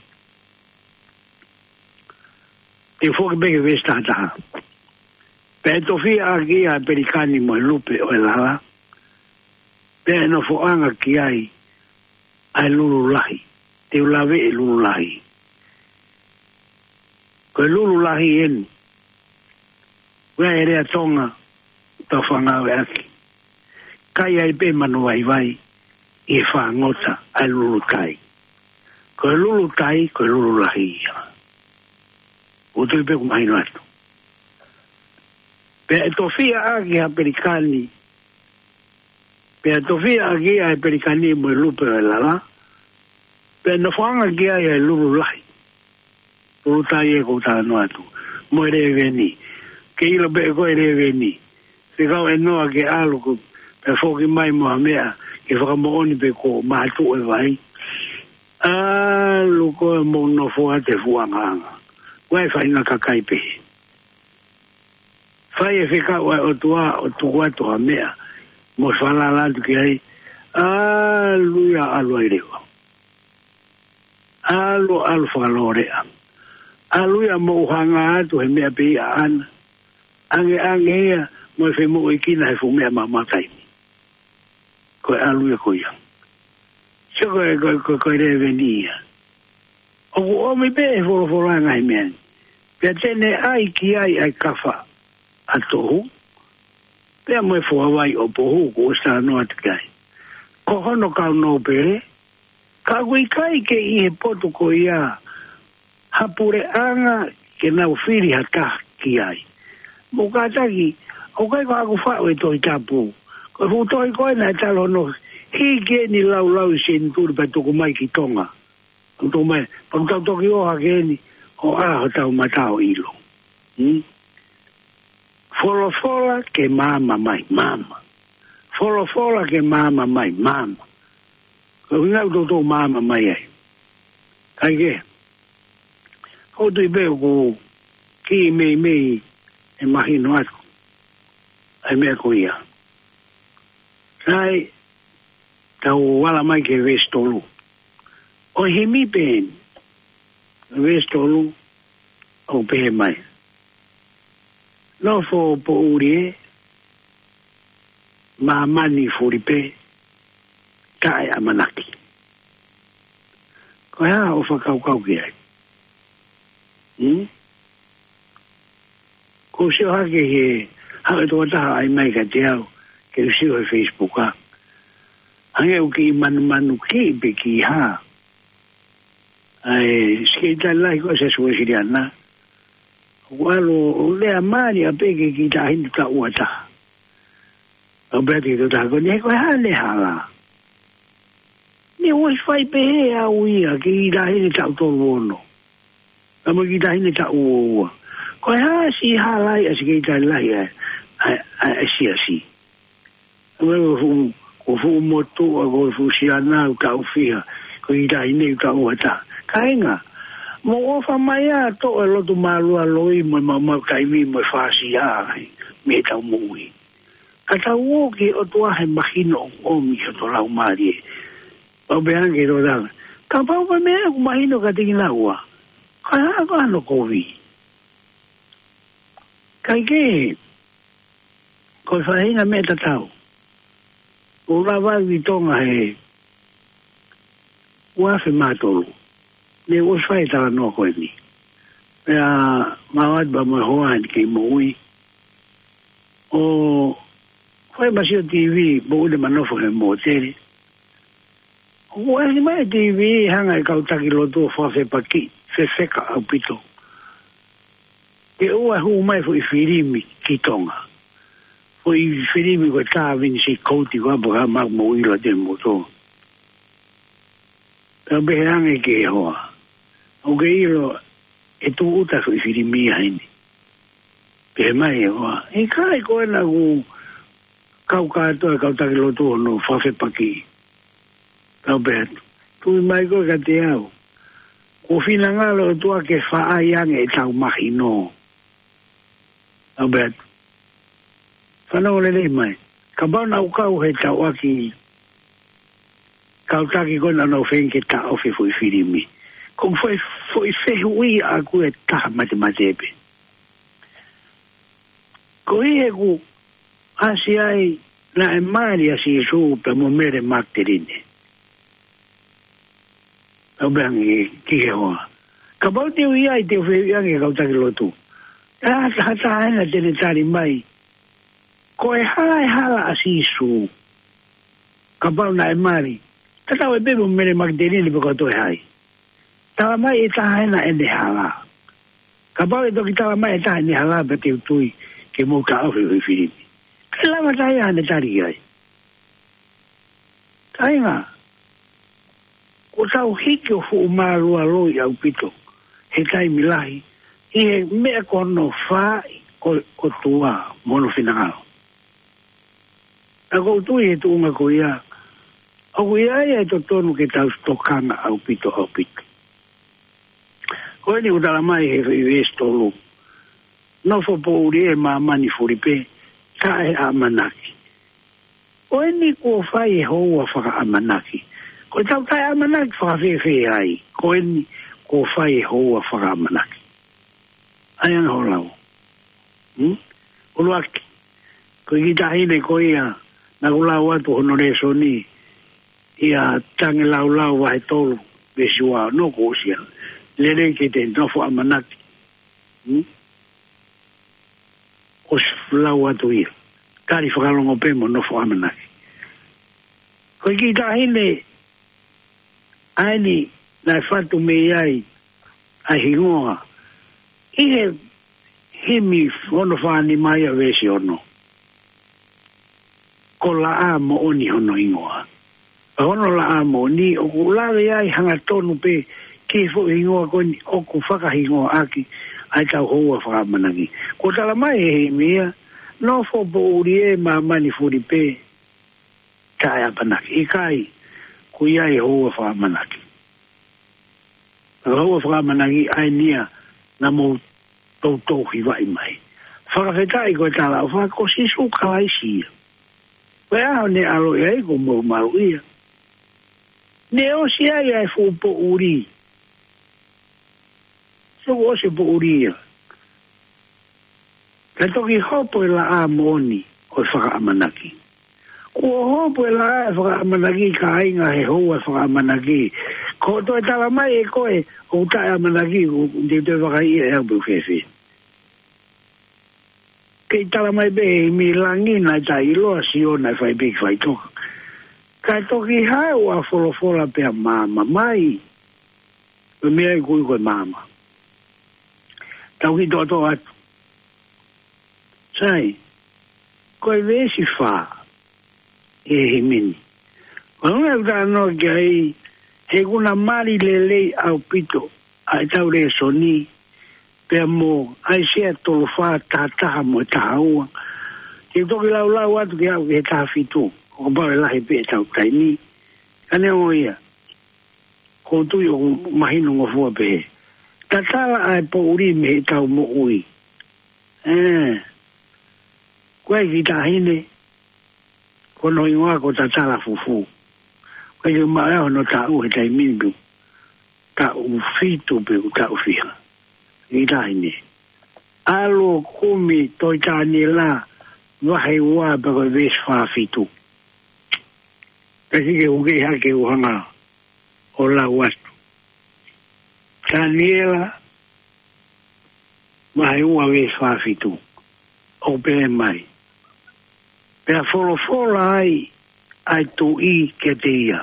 Speaker 1: Te fōki beke vese tātaha. Pe tofi a kia perikani mo lupe o lala. Pe no foanga ki ai lulu lahi. Te ulawe e lulu lahi. Ko lulu lahi enu. Wea ere a tonga ta whangawe aki. Kai ai pe manu vai i whangota ai lulu tai. Ko lulu tai, ko lulu lahi. O tui pe kumahino atu. Pe e tofia aki ha perikani. Pe e tofia aki ha perikani mo lupe o lala. Pe no whanga ki ai lulu lahi. Lulu tai e kouta no atu. Mo ere veni. Ke ilo pe ko ere veni. Se kau e noa ke aluku. Pe whoki mai moha mea. Ke whakamooni pe ko mahatu e vai. Aluko e mo no fua te fuanganga. Wai whainga kakai pe. Whai e whika wai o tua o tukua toa mea. Mo whalalatu ki ai. Aluia alu ai rewa. Alu whakalorea. Aluia mo uhanga atu he mea pe ia ana. Ange ia mo e whemo i kina he fu mea mamatai. Koe aluia koia. So koe revenia. O me pe e whoranga he mea. Pea tene ai ki ai kafa a tohu. Pea mo e whawai o pohu ko sta noa te kai. Ko hono kau no pere. Ka kui kai ke i he poto ko ia. Hapure anga ke nau whiri hata ki ai. Mo kataki, o kai ko aku whao e toi tapu. Ko fu toi koe na talo no. Hi ke ni lau sen turi pa toko mai ki tonga. Toko mai, pa tau toki oha ke ni. O aho tau matao ilo. Folofola ke mama mai, mama. Folofola ke mama mai, mama. Ko ngau toto mama mai ai. Kai ke? Ho tui beo ko ki mei e mahino atu. Ai mea ko ia. Sai, tau wala mai ke vestolu. O he mi pen. Vestolu o pehe mai. No fo po urie. Ma mani furipe. Kai amanaki. Ko hea o whakau ki ai. Ko seo hake he hake toa taha ai mai ka te au ke seo he Facebook ha. Hange u ki manu ki pe ki ha. Ai skeita lai ko se sue siriana. Walo o lea mani a peke ki ta hindu ta ua taha. O brati to taha ko ne ko ha le hala. Ne ois fai pe he a uia ki ta hindu ta utolu ono. Amo ki ta hindu ta ua. Ko ha si halai a skeita lai a si. Ko fu moto ko fu siana ka ufia ko ida ine ka uata kainga mo ofa maya to lo tu malu aloi mo mama kai mi mo fasi ai me ta mui kata wo ki o to ha imagino o mi to la umari o bean que do da ka pa me imagino ka tingina ua ka no ko vi kai ke ko fa ina me ta tau o lava vitonga he wafe matolu ne o fai tala no ko ni mawad ba mo hoan ke moi o foi basio TV bo de manofo he motel o ai mai TV hanga ka utaki loto fa fe paki se seca au pito e o hu mai foi firimi kitonga Foi firimi ko ta vin si kouti ko ba ma mo ilo de moto. Tambe hange ke ho. O ke ilo e tu uta foi firimi haini. Pe mai ho. E kai ko na ku ka ta lo to no fa fe paki. Tambe tu mai ko ka te au. Ko fina ngalo tu ke fa ayang e tau mahino. Tambe whanau le mai. Ka bana ukau he tau aki kautaki kona no fenke ta ofi foi filimi kung foi fehui aku e ta matepe ko ie ku asi ai na e mari asi su pe mo mere makterine o bangi ki ho ka ba te ui ai te fe yang e kautaki lotu ta ana te tari mai ko e hala asi su ka ba na e mari tata e bebo mere magdelini pe ko to hai tala mai e ta ana e hala ka ba e to ki tala mai e ta ni hala pe te tui ke mo ka o fi ke la ma tai ane tari ai tai nga ko tau hiki o fu maru alo i au pito he tai milahi i he mea kono wha o tua mono finangalo a ko tui e tu unga ko ia o ko ia e to tonu ke tau stokanga au pito ko e ni utala mai he vestolu no fo po uri e mamani furipe ka e amanaki o e ni ko fai e hoa whaka amanaki ko tau tai amanaki whakawhiwhi ai ko e ni ko fai e hoa whaka amanaki ai anga ho lau o luaki ko i tahine ko ia na ko lau atu honore so ni ia tangi lau wahe tolu besiwa no ko usia lere ke te nofo amanaki o lau atu ia kari whakalongo pemo nofo amanaki ko i tahine aini na whatu me ai a hingoa i he himi ono whaani mai a vesi ono ko la a mo oni ono ingoa a ono la a mo ni o ku lawe ai hanga tonu pe ki fo ingoa koni o ku whaka hingoa aki ai tau hoa whakamanaki ko tala mai he mea no fo po uri e mamani furi pe kai apanaki i kai ku iai hoa whakamanaki hoa whakamanaki ai nia na mo tau hiwai mai. Whakawhetai koe tala o whako sisu kalaisia. Koe aho ne alo e ko mo maru ia. Ne o si ai ai fu po uri. So o se po uri ia. Ka toki hopo e la a moni o whakaamanaki. Kua hopo e la a whakaamanaki ka ainga he hoa whakaamanaki. Ko toi tala mai e koe o tae amanaki o te wakai e au bufefe. Kei tala mai be mi langi na ta iloa si o na fai big fai toka. Ka toki hae o a folofola pe a mama mai. O mea i kui koe mama. Tau ki toto atu. Sai, koe vesi wha e himini. Wanga uta no ki ai he kuna mari lelei au pito ai tau re soni pe mo ai sea tolu wha tataha mo tahaua ke toki lau atu ke au ke taha fitu o bawe lahi pe tau taini kane o ia ko tui o mahino ngofua pe tatala ai po uri me he tau mo ui koe ki tahine ko no ingoa ko tatala fufu koe ki maeo no tau he tai mindu tau fitu pe u tau fiha i tahine alo kumi toi tani la wahe ua pa koe ves wha fitu kasi ke uke hake uhanga o la watu taniela wahe ua ves wha fitu o pe mai pe a folofola ai ai tu i ke te ia.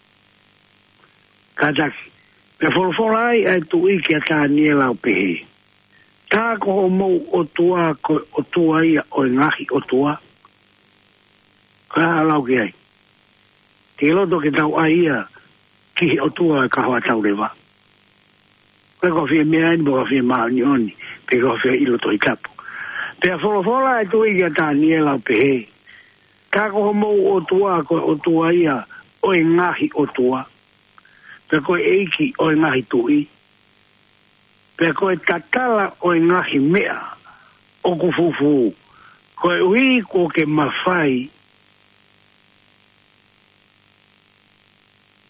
Speaker 1: Kataki. Pe folofola ai tu i ke ta niela o pehe. Tā ko o mou o tua ia o ngahi o tua. Ka halau ki ai. Te loto ke tau ai ia ki o tua ka hoa tau rewa. Pe ko fie mea ni bo ka fie maa ni oni. Pe ko fie ilo to i tapu. Pe a folofola ai tu i ke ta niela o pehe. Kako mo o tua ia o ngahi o tua. Pe koe eiki o ngahi tui. Pe koe tatala o ngahi mea o kufufu. Koe ui ko ke mawhai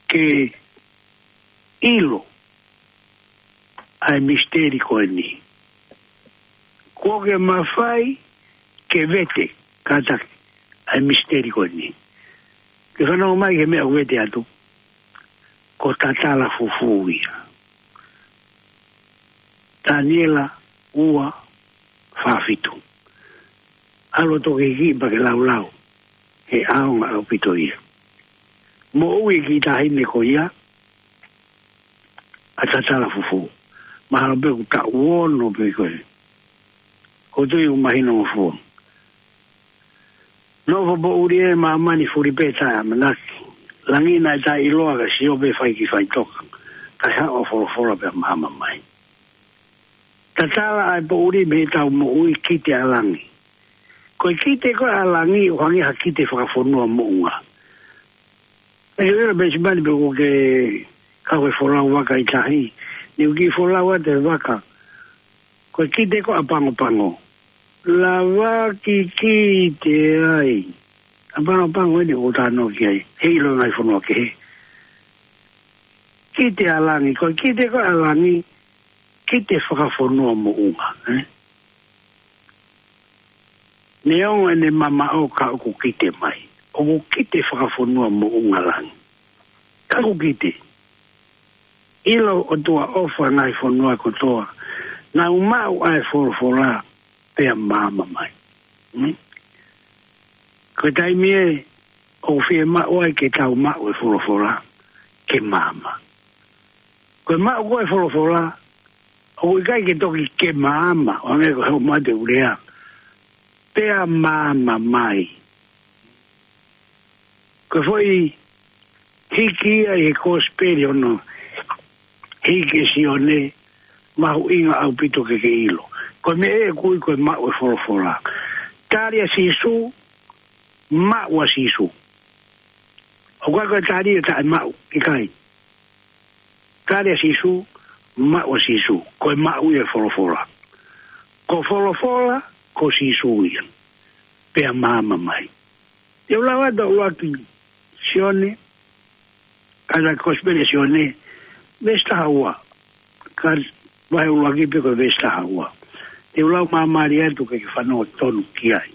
Speaker 1: ke ilo ai misteri ko ni ko ke mafai ke vete kata ai misteri ko ni ke fana mai ke me vete atu ko tatala fufuia Daniela ua fafitu alo to ki ba ke lau e aonga au pitoia mo ui ki tahine ko ia a tatala fufu mahalo beku ta uono peko ko tui umahino fufu no bo uri e maamani furi peta amanaki langina ta iloa ka si obe fai ki fai toka ka sa o folo pe mama mai tatala ai bo uri me tau mo ui kite alangi ko kite ko alangi wangi hakite whakafonua mounga. E ora besi bani beko ke kawe folau waka i tahi. Ni uki folau ate waka. Ko kite ko apango. La waki kite ai. Apango ene o tano ki ai. Hei lo ngai fonua ke he. Kite alangi. Ko kite ko alangi. Kite whakafonua mounga. Neonga ne mama o ka o kite mai. O kite whakafonua mo ungalang. Ka o kite. Ilo o tua ofa ngai fonua kotoa. Na umau ai fora pea mama mai. Ko taimie o fie mao ai ke tau mao e fora ke mama. Ko mao ko e fora o ikai ke toki ke mama. O ngai ko heo mate urea. Pea mama mai. Ko foi hiki ai ko speri ono. Hiki si one mahu inga au pito ke ilo. Ko me e kui ko mau e fora. Taria sisu, mau a sisu. O kwa kwa taria ta mau, ikai. Taria sisu, mau a sisu. Ko mau e fora. Ko fora, ko sisu ia. Pea mama mai. Eu lawa da waki sione, kada kospele sione, vesta hawa. Kad vai waki pe ko vesta hawa. Eu lawa mamaria tu ke fano tonu kiai.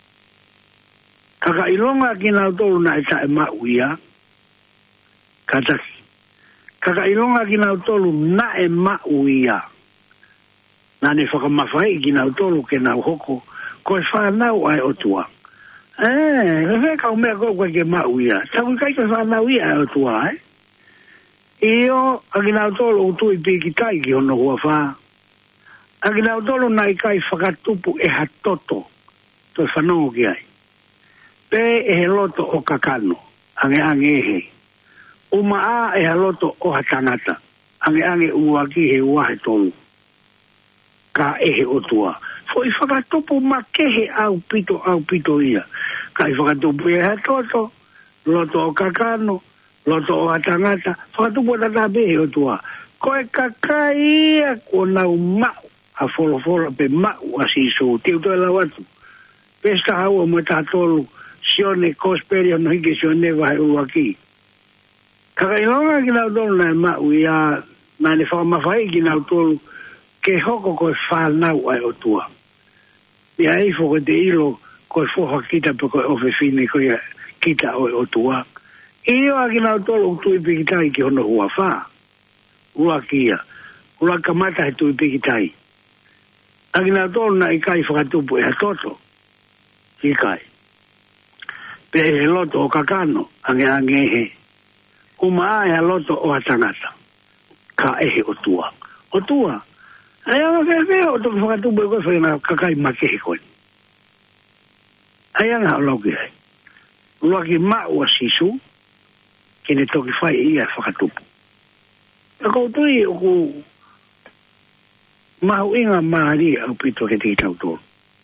Speaker 1: Kaka ilonga kina tolu na ita e mauia. Kada kaka ilonga kina tolu na e mauia. Na ne whakamawhai kina tolu ke na hoko ko e whanau ai otua. Rewe kau mea koko ke mauia. Taku kai ko whanau ia ai otua, Io, agina tolo utui piki tai ki hono hua wha. Agina tolo nai kai whakatupu e hatoto. To e whanau ki ai. Pe e he loto o kakano. Ange he. Uma a e he loto o hatangata. Ange uaki he uahe tolu. Ka e he otua. Foi whakatupu makehe au pito ia. Kai whakatupu e hatoto. Loto o kakano. Loto o atangata, whakatupu o tatabehe o tua. Koe kakai ia ko nau mau a wholo pe mau a sisu. Teo toi lau atu. Pesta haua mo tatolu, sione kosperi o nohike sione vahe uaki. Kakailonga ki nau tolu nai mau ia, nane whakamawhai ki nau tolu, ke hoko koe whanau ai o tua. Ia eifo ko te ilo, koe whoha kita pe koe ofe fine koe kita o tua. Iyo akina tolo tui pikitai ki hono hua wha. Ua kia. Ua kamata he tui pikitai. Akina tolo na ikai whakatupu e hatoto. Ikai. Pe he loto o kakano. Ange he. Uma a loto o atangata. Ka ehe o tua. O tua. Aya whewhe o toki whakatupu e koe whena kakai makehe koe. Aya nga lauki hai. Ua ki mau a sisu. Kene toki whai ia whakatupu. A koutui o ku mahu inga mahari au pito ke te tautoro.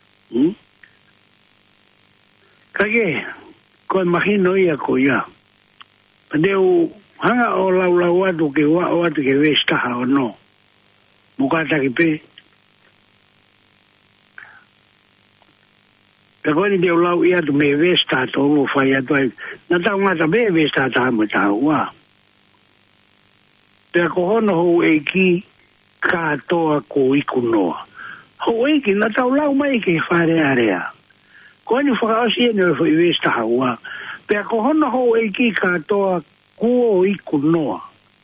Speaker 1: Kage, koe mahino ia ko ia. Padeu hanga o lau atu ke wao atu ke vestaha o no. Mukata ki pe. Ka koe ni teo lau ia tu me vestaha tolu whai atu ai. Na tau ngata me vestaha taha mo taha ua. Pea ko hono hou e ki katoa ko iku noa. Hou e ki na tau lau mai ke whare area. Ko anu whakaosi ene o i westa haua. Pea ko hono hou e ki katoa ko iku noa.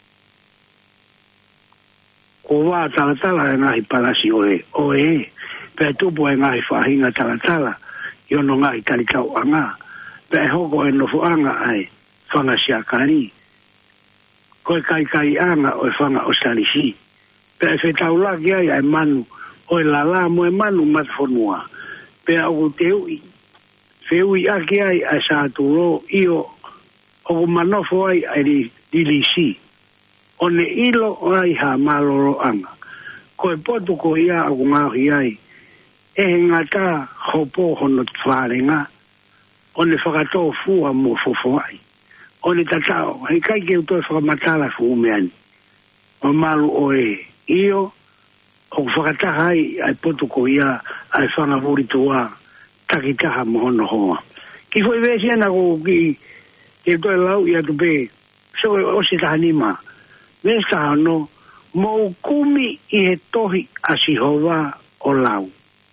Speaker 1: Ko wā talatala e ngahi palasi o e. Pea tupu e ngahi whahinga talatala. Iono ngahi talikau anga. Pea hoko e nofu anga ai. Whanga siakari. Koe kai anga o e whanga o salisi. Pea e whetau laki ai ai manu. O e lala mo e manu matfonua. Pea o te ui. Whiui aki ai ai sāturo. Io o manofo ai ai dilisi. O ne ilo o ai ha maloro anga. Koe potu ko ia o ngahi ai. E ngata hopo hono wharenga. O ne whakato fua mo fofo ai. O ne tatao, hei kai ke utoe whakamatala fu umeani. O malu o e io, o whakataha ai potu ko ia ai whangavuri tua takitaha mohono hoa. Ki fwoi vesi ana ko ki utoe lau ia tupe, so o se tahanima. Vesta ano, mo kumi i he tohi a Sihova o lau.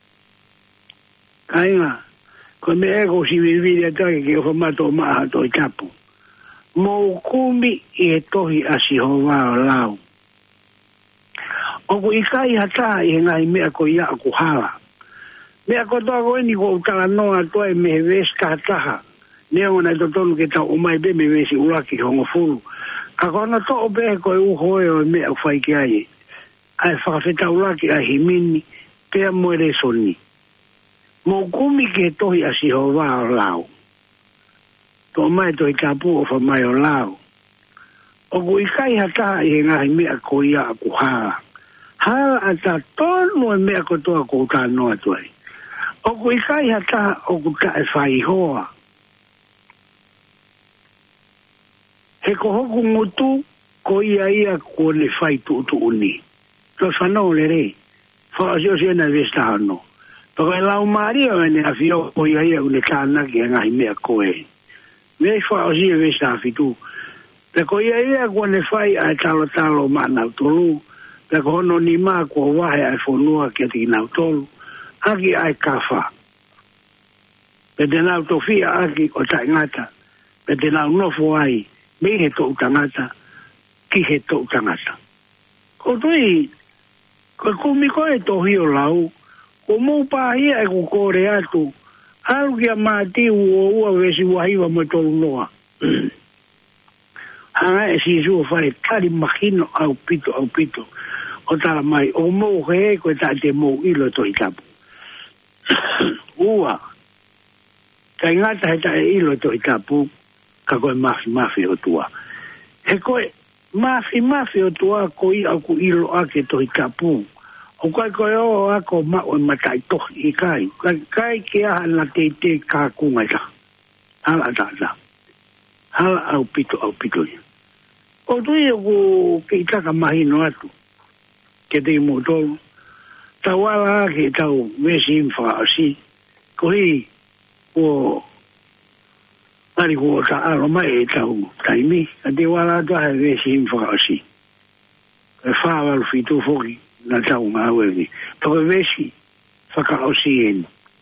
Speaker 1: Kainga, ko me ego si viviri atake ki o mato maha to i tapu. Mo kumi i he tohi a Sihova o lau. O ko ikai hata i he ngai mea ko ia a kuhala. Mea ko toa ko eni ko utala noa toa me he vesta hataha. Nea ngona to tonu ke tau umai be me vesi uraki hongo furu. Ka kona to o behe ko e uhoe o mea u whaiki ai. Ai whakawheta uraki a himini pea moere soni. Mo kumi ke tohi a Sihova o lau. To mai to i tapu o whamai o lau. O ku ikai hata i he ngahi mea ko ia a kuhala. Hala a ta tonu e mea ko toa ko ta noa tuai. O ku ikai hata o ku ta e whai hoa. He ko hoku ngutu ko ia ko le whai tu uni. To whanau le rei. Whaasio si ena vesta hano. Toko e lau maria o ene a whio ko ia ule tānaki a ngahi mea koe. Mei whaosi e vesta hafitu. Pe ko ia ko le whai a talo mana tolu. Pe ko hono ni maa ko wahe a whonua ki ati nau tolu. Aki ai kafa. Pe te nau tofia aki o tai ngata. Pe te nau nofo ai. Mei he tō tangata, ki he tō tangata. Ko tui, ko kumi ko e tohi o lau, ko mou pāhia e ku kore atu, aru kia māti ua vesi wahiwa mo tolu noa. Hanga e si sua whai, kari makino au pito, o tala mai, o mou he ko e tate mou ilo to i tapu. Ua, kai ngata he tae ilo to i tapu, ka koe mafi o tua. He koe mafi o tua ko i aku ilo ake to i tapu. O koe o ako mao e matai tohi i kai. Kai ke aha na te kākunga ta. Hala ta. Hala au pito. O tui o ku ke itaka mahino atu. Ke te imotolu. Tau ala ake tau vesi imwhaasi. Ko hi o ari ko ta aro mai e tau taimi, a te wala ta he vesi imwhakaosi. E whāwaru fitu foki na tau ngā wewi. Tau e vesi whakaosi eni.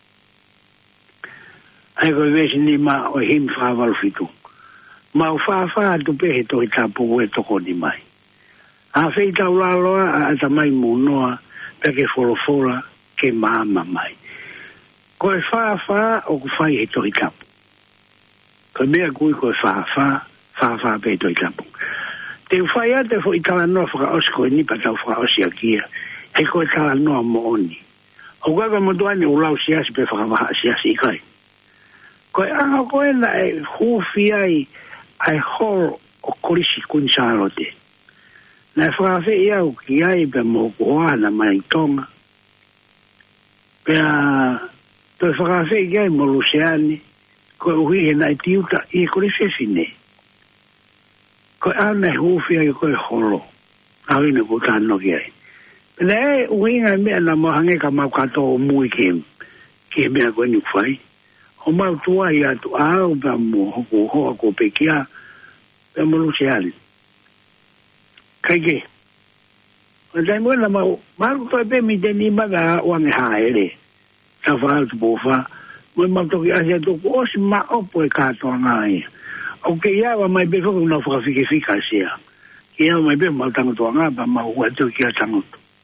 Speaker 1: Ai ko e vesi ni ma o him whāwaru fitu. Ma o whāwha tu pehe to i tapu e toko ni mai. A whei tau laloa a ta mai munoa peke whorofora ke maama mai. Ko e whāwha o ku whai he to i tapu. Ko mea kui ko e whāwha pe to i tapu. Te whai ate fo i tala noa whakaosi ko e nipa tau whakaosi a kia. He ko e tala noa mo oni. O kaka mo tuani ulau siasi pe whakawaha siasi i kai. Ko e anga ko e na e hufi ai horo o korisi kunsarote. Na e whakawhi i au ki ai pe mo kuhoana mai tonga. Pea to e whakawhi i ai mo luseani. Ko uhi he nai tiuta i kore whewhine. Ko ana e huwhia i koe holo. Awina ko tāno ki ai. Pena e uhi ngai mea na mohange ka mau kato o mui ke mea koe ni whai. O mau tua i atu au pa mo hoku hoa ko pekia pe mo luseani. Kaike. Dai mo na mau ko pe mi de ni maga o me haere. Ta fa tu bofa. Mo ma to ya ya to ko si ma o po ka to ngai. O ke ya wa mai be ko na fa fika sia. Ke ya mai be ma tang to nga ba ma wa to ki tang.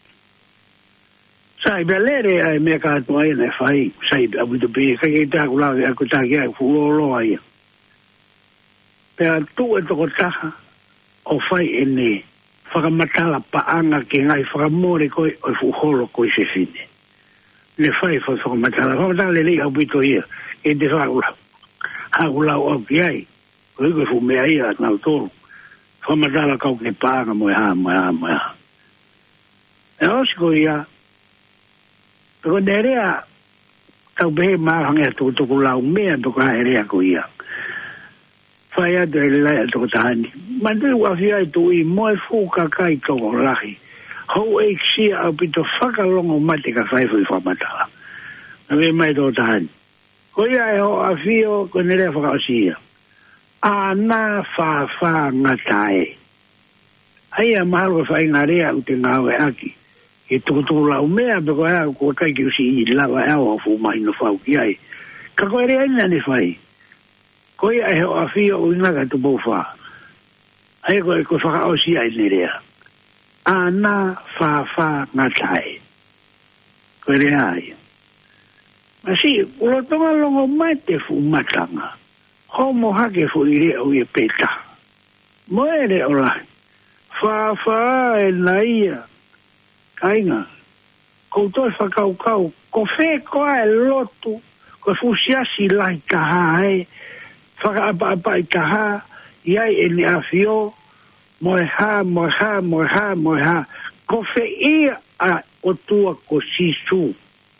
Speaker 1: Sai belere ai me ka to ai na fai sai abu de be ka ke ta kula ya ko ta ke fu lo ai. Pe tu e to ko ta o fai ene whakamatala paanga ke ngai whakamore koi o fuholo koi se fine. Le whai whakamatala. Whakamatala le rei au pito ia. E te whakula. Hakula o au ki ai. Koi koi fumea ia at nau tolu. Whakamatala kau ke paanga moe ha. E osi ko ia. Peko nerea tau behe mahanga tuku lau mea toka herea ko ia. Whai atu e lai atu tahani. Mandui wawhia tu i moe fuka kai toko lahi. Hou e ksia au pito whakalongo mate ka whaifui whamatala. Na me mai toko tahani. Ko ia e ho a whio ko nerea whakaosia. A nā wha ngatae. Aia mahalo ka whai ngarea u te ngāwe aki. E tuku lau mea peko ea ko kai ki usi i lawa ea o fu mai no whau ki ai. Ka koe rea ina ni whai. Ko ia e ho a whio u inaga tu bauwha. Ai ko whakaosi ai nerea. A nā wha ngatae. Ko rea ai. Masi, ulotonga longo mai te fu matanga. Homo hake fu i rea u i peta. Moe re o lai. Wha e naia. Kainga. Koutou whakaukau. Ko whe koa e lotu. Ko fusiasi lai kaha e. Whakaapa i kaha. Iai e ni awhio. Moe ha. Ko whe ia a o tua ko sisu.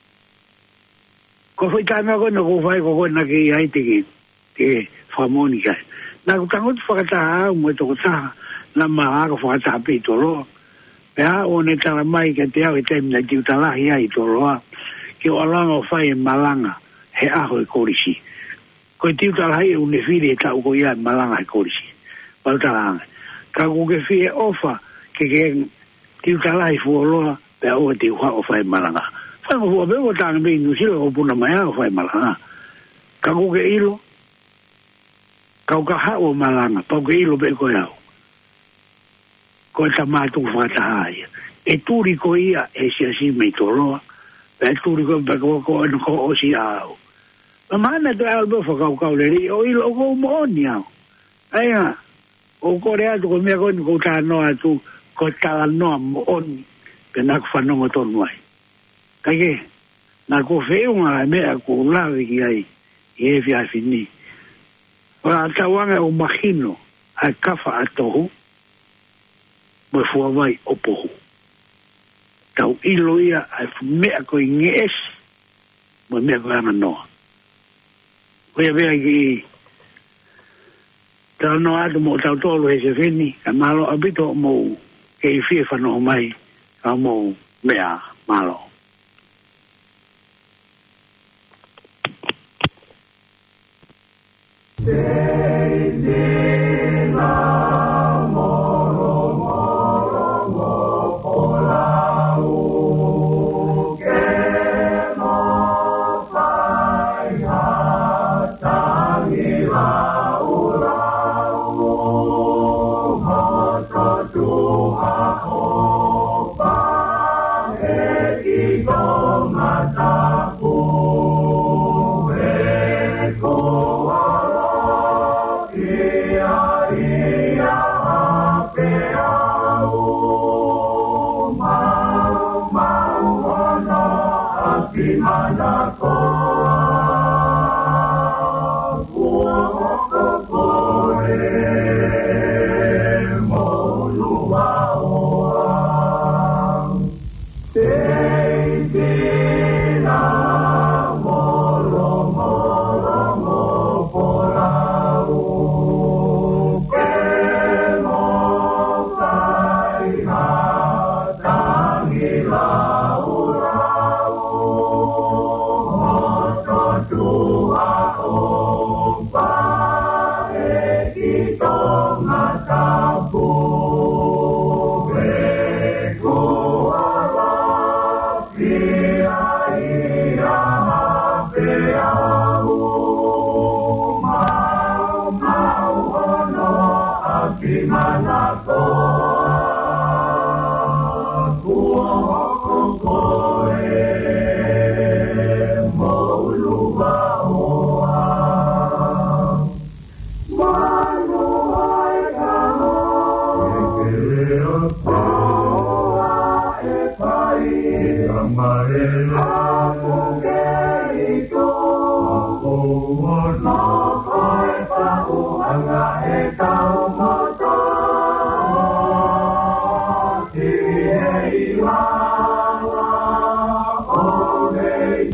Speaker 1: Ko whi tāna kona ko whai ko kona ke iai te whamoni kai. Nā ko tangotu whakataha au mo toko taha. Nā maa ko whakataha pe toroa. Pea o ne tala mai ka te au e taimina tiu talahi ai toroa. Ke o alanga o whai e malanga he aho e korisi. Ko e tiu talahi e une whiri e tau ko ia e malanga e korisi. Pau talanga. Ka ko ke whi e ofa ke tiu talahi fuoloa pea o e tiu hao whai malanga. Whai ko fua beo tanga me inu sila o puna mai ao whai malanga. Ka ko ke ilo. Kau ka hao malanga. Pau ke ilo be ko iau. Ko e tamātu whataha ia. E tūri ko ia e siasi mei toroa. E tūri ko e ko osi au. Ma mana te au befa kau leri. O ilo o kou mooni au. Aia. O kore atu ko mea koni ko tā noa atu. Ko tala noa mooni. Pe nāku whanonga tonu ai. Kaike. Nā ko wheunga mea ko lawe ki ai. I e whia whini. Ora tawanga o mahino. Ai kafa atohu. Mo fua vai o pohu. Tau ilo ia ai mea ko i ngees. Mo mea ko anga noa. Ko ia mea ki tau noa atu mo tau tolu he se whini. Ka malo abito mo ke i whie whanoho mai. Ka mo mea malo.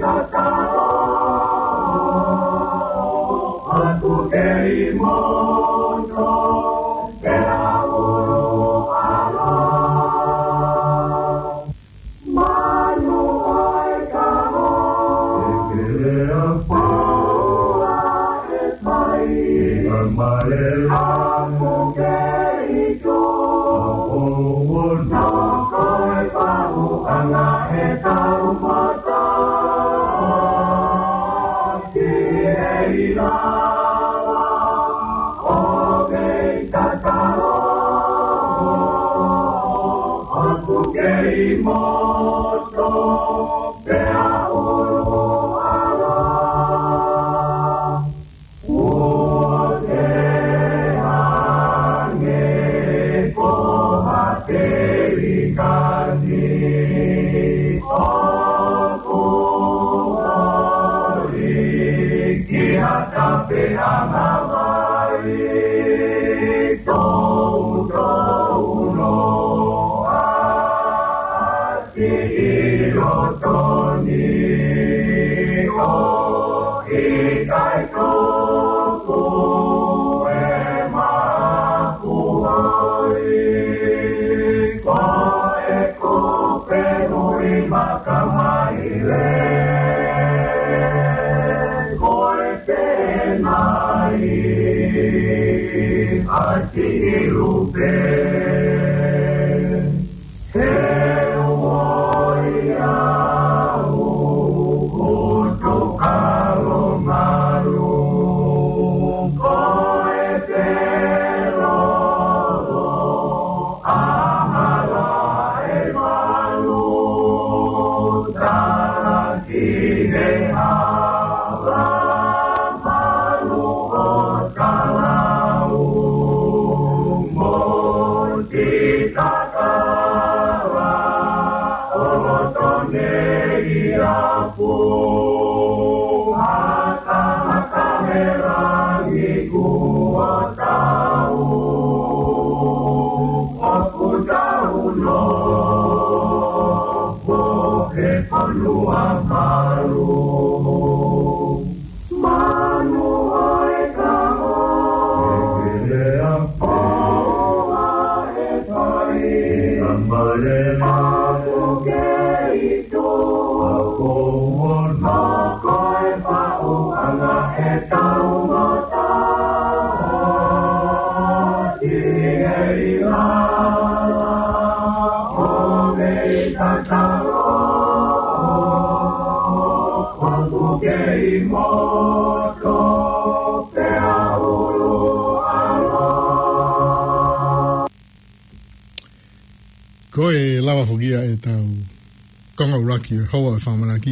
Speaker 3: Ko e lava fogia e tau konga uraki e hoa e whamanaki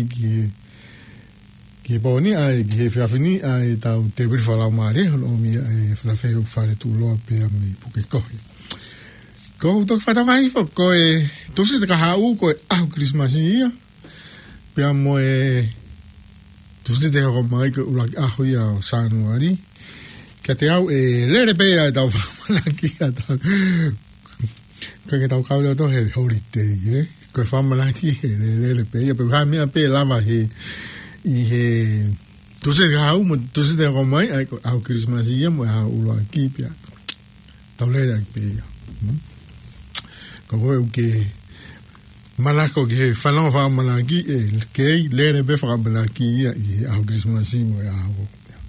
Speaker 3: ki e pōni ai ki he whiawhini ai tau te wiriwha lau maare hono o mia e whawhewhu whare tū loa pēr me puke kohi. Ko tok whatawai fo ko e tosi te kahau ko e ahu Christmas ia pēr mo e tosi te kako mai ko uraki ahu ia o Sanuari kia te au e lere pēr ai tau whamanaki a tau ka ke tau kaulea to he holiday, ko e whamalaki he lere pe, ia pe kai mea pe lava he, i he, tuse te hau, mo tuse te hau mai, ai ko au Christmas ia, mo e hau uloa ki pia, tau lere ai pe ia. Ko koe uke, malako ki he whanau whamalaki, e kei lere pe whamalaki ia, i he au Christmas ia, mo e hau.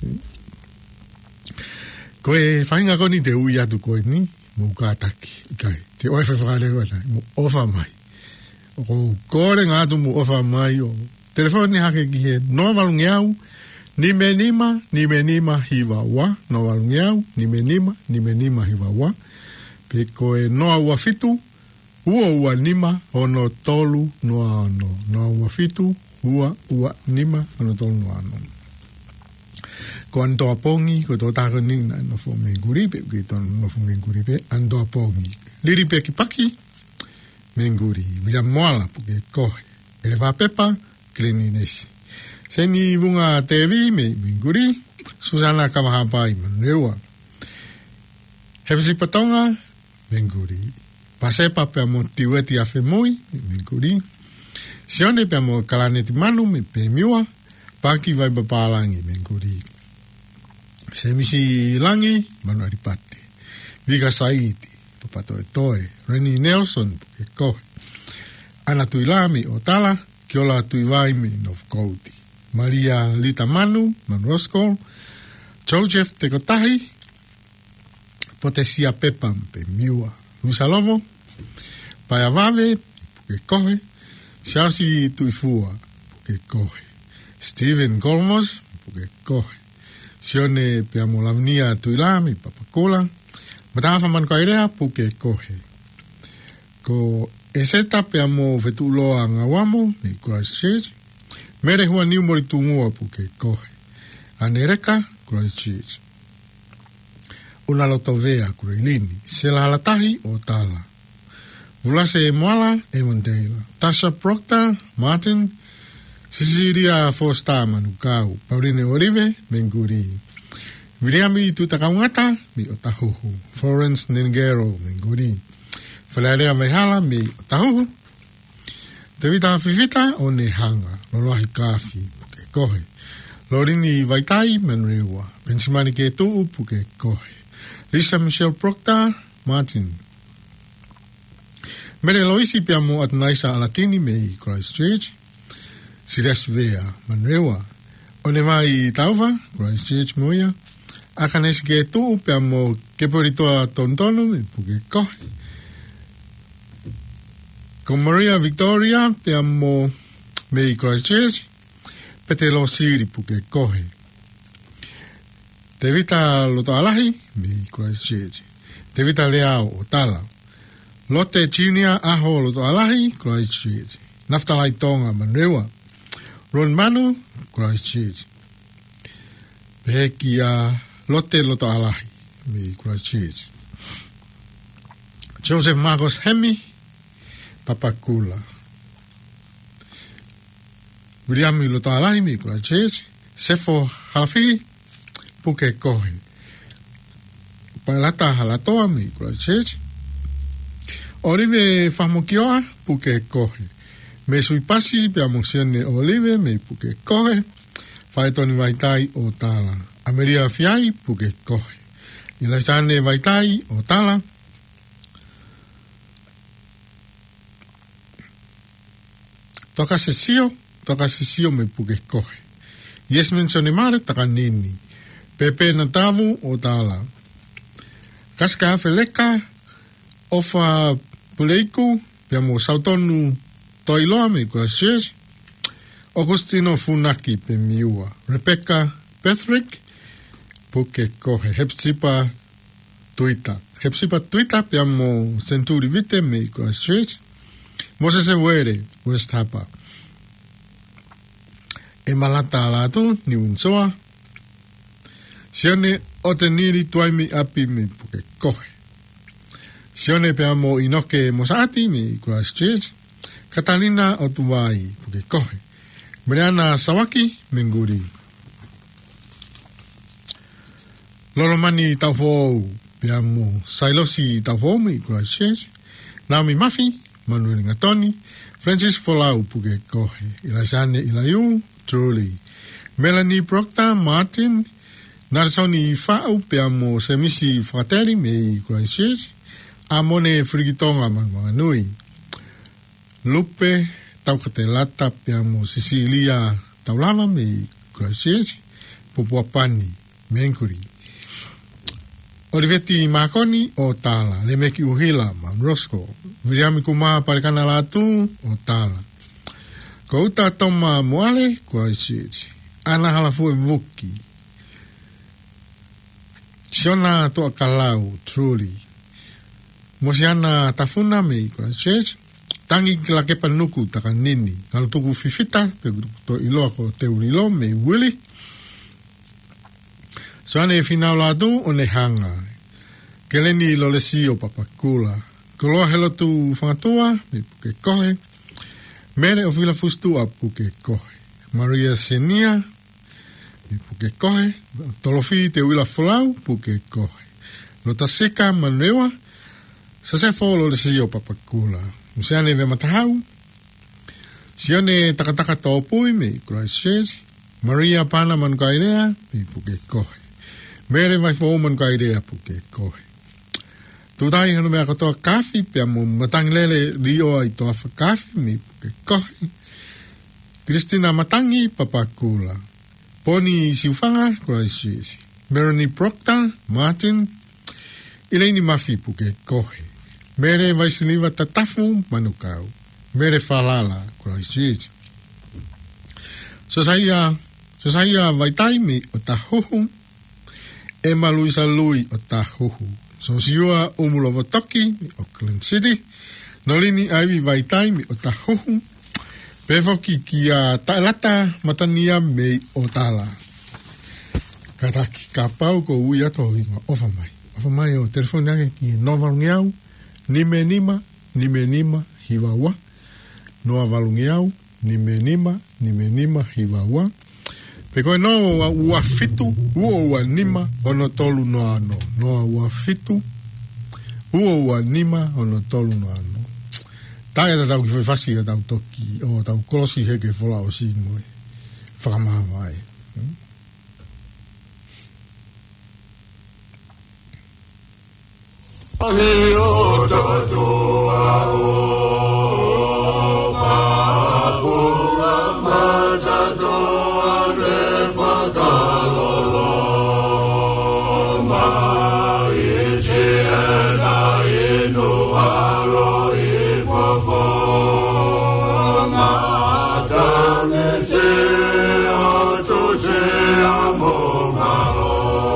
Speaker 3: Ko e whainga koni te ui atu koe ni, mo kātaki, kai. Te oe whewhakarewa nei, mo ofa mai. O kore ngātu mo ofa mai o telefoni hake ki he no walungiau, ni me nima hiwa wa, no walungiau, ni me nima hiwa wa. Pe koe noa ua fitu, ua nima, ono tolu noa ano. Noa ua fitu, ua nima, ono tolu noa ano. Ko antoa pongi, ko tō tāko nina no fo me nguripe, ki tō no fo me nguripe, antoa pongi. Liri pe ki paki, me nguri, wila moala puke kohe. Ele wha pepa, klini nesi. Seni wunga tevi, me nguri, Susana Kamahapai, manuewa. Hevisi patonga, me nguri. Pasepa pe mo tiweti a whemoi, me nguri. Sione pe mo kalaneti manu me pe miua, paki vai papalangi me kuri. Se misi langi, manu aripate. Vika Saiti, papato e toe, Reni Nelson, puke kohe. Ana tuilami o tala, kiola tuivaimi Novkouti. Maria Lita Manu, Manu Roscoe, Joseph Tekotahi, Potesia Pepam, pe miua. Luisa Lovo, Paiavave, puke kohe. Chelsea Tuifua, puke kohe. Stephen Golmos, puke kohe. Sione Piamolavnia Tuilami, Papakola. Matafa man kairea, puke kohe. Ko eseta Piamo Vetuloa Ngawamo, ni Christchurch. Mere hua niu moritungua, puke kohe. Anereka, Christchurch. Una lotovea, Kurilini. Sela halatahi o tala. Vulase Moala, Evandela. Tasha Proctor, Martin, Cecilia Foster, Manukau, Pauline Orive, Menguri. Viliami Tutakaungata, mi Otahuhu. Florence Nengero, Menguri. Falaria Vehala, mi Otahuhu. Devita Fifita, One Hanga, Loloahi Kafi, Puke Kohe. Lorini Vaitai, Manrewa. Pensimani Ketu, Puke Kohe. Lisa Michelle Proctor, Martin. Mere loisi piamo at naisa alatini me Christchurch. Sides vea manrewa. One vai tauva, Christchurch moia. Akanes ke tu piamo keporitoa tontono me puke kohe. Con Maria Victoria piamo me Christchurch. Pete lo siri puke kohe. Tevita loto alahi me Christchurch. Tevita leao o tala. Lotte Junior aho loto alahi, Christchurch. Naftalai Tonga Manrewa. Ron Manu, Christchurch. Pekia Lotte loto alahi, mi Christchurch. Joseph Marcos Hemi, Papakula. William loto alahi, mi Christchurch. Sefo Halafi, Puke Kohe. Palata Halatoa, mi Christchurch. Olive famokioa, puke kohe. Me suipasi, piamosione olive, me puke kohe. Faetoni vaitai o tala. Ameria fiai, puke kohe. Ilasane vaitai o tala. Toka sesio me puke kohe. Yesmen sonemare taka nini. Pepe na tavu o tala. Kaska feleka, ofa Puleiku, piamo sautonu toiloa me Christchurch. Augustino Funaki pe miua. Rebecca Pethrick, puke kohe. Hepsipa Tuita, piamo Centuri Vite me Christchurch. Moses Ewere, West Hapa. E malata alatu, ni unsoa. Sione oteniri tuaimi api me puke kohe. Sione peamo inoke mosati mi Christchurch. Catalina Otuwai, puke kohe. Mariana Sawaki, Menguri. Lolomani Taufou, peamo Sailosi Taufou mi Christchurch. Naomi Murphy, Manuel Ngatoni. Francis Folau, puke kohe. Ilasane Ilayu, truly. Melanie Proctor, Martin. Narsoni Fau, peamo Semisi Fratelli mi Christchurch. Amone Frigitonga Manui. Lupe Taukatelata piamo Sicilia Taulava me Christchurch. Pupuapani Menkuri. Oliveti Makoni o tala. Lemeki Uhila Man Roscoe. Viriami Kuma Parekana Latu o tala. Kouta Toma Moale Christchurch. Ana Halafu Vuki. Shona Toa Kalau truly. Mosiana Tafuna me Christchurch. Tangi la ke panuku taka nini. Kalau tuku fifita, pe to iloa ko te urilo me wili. Soane finau ladu o ne hanga. Keleni lo lesi o papakula. Koloa helo tu whangatua, me puke kohe. Mere o fila fustu a puke kohe. Maria Senia, me puke kohe. Tolofi te wila folau, puke kohe. Lotasika manewa, sa se fo lo lesi o papakula. Musiane ve matahau. Sione takataka tōpui me Christchurch. Maria Pana man kairea me puke kohe. Mere vai fō man kairea puke kohe. Tūtai hana mea katoa kafi pia mo matangilele rio ai toa fa kafi me puke kohe. Christina Matangi Papakula. Poni Siufanga Christchurch. Melanie Proctor Martin. Elaine Mafi puke kohe. Mere vai siliva tatafu manukau. Mere falala Christchurch. Sosaya vai taimi o tahuhu. Emma Luisa Lui o tahuhu. Sosiua Umulovotoki o Clem City. Nolini aivi vai taimi o tahuhu. Pefoki kia taelata matania mei o tala. Kataki kapau ko ui ato inga ofa mai. Ofa mai o telefoni ake ki novalungiau. Nime nima hiwawa. Noa valungiau. Nime nima hiwawa. Peko no ua fitu. Ua nima ono tolu no ano. Noa ua fitu. Ua nima ono tolu no ano. Taia tau ki whaiwhasi a tau toki. O tau kolosi heke whola o si moe. Whakamaha mai.
Speaker 4: Ani o tatua o kapura matatoa ne whakalolo ma I tiena inu haro I fofo ma tane te o tu te amo haro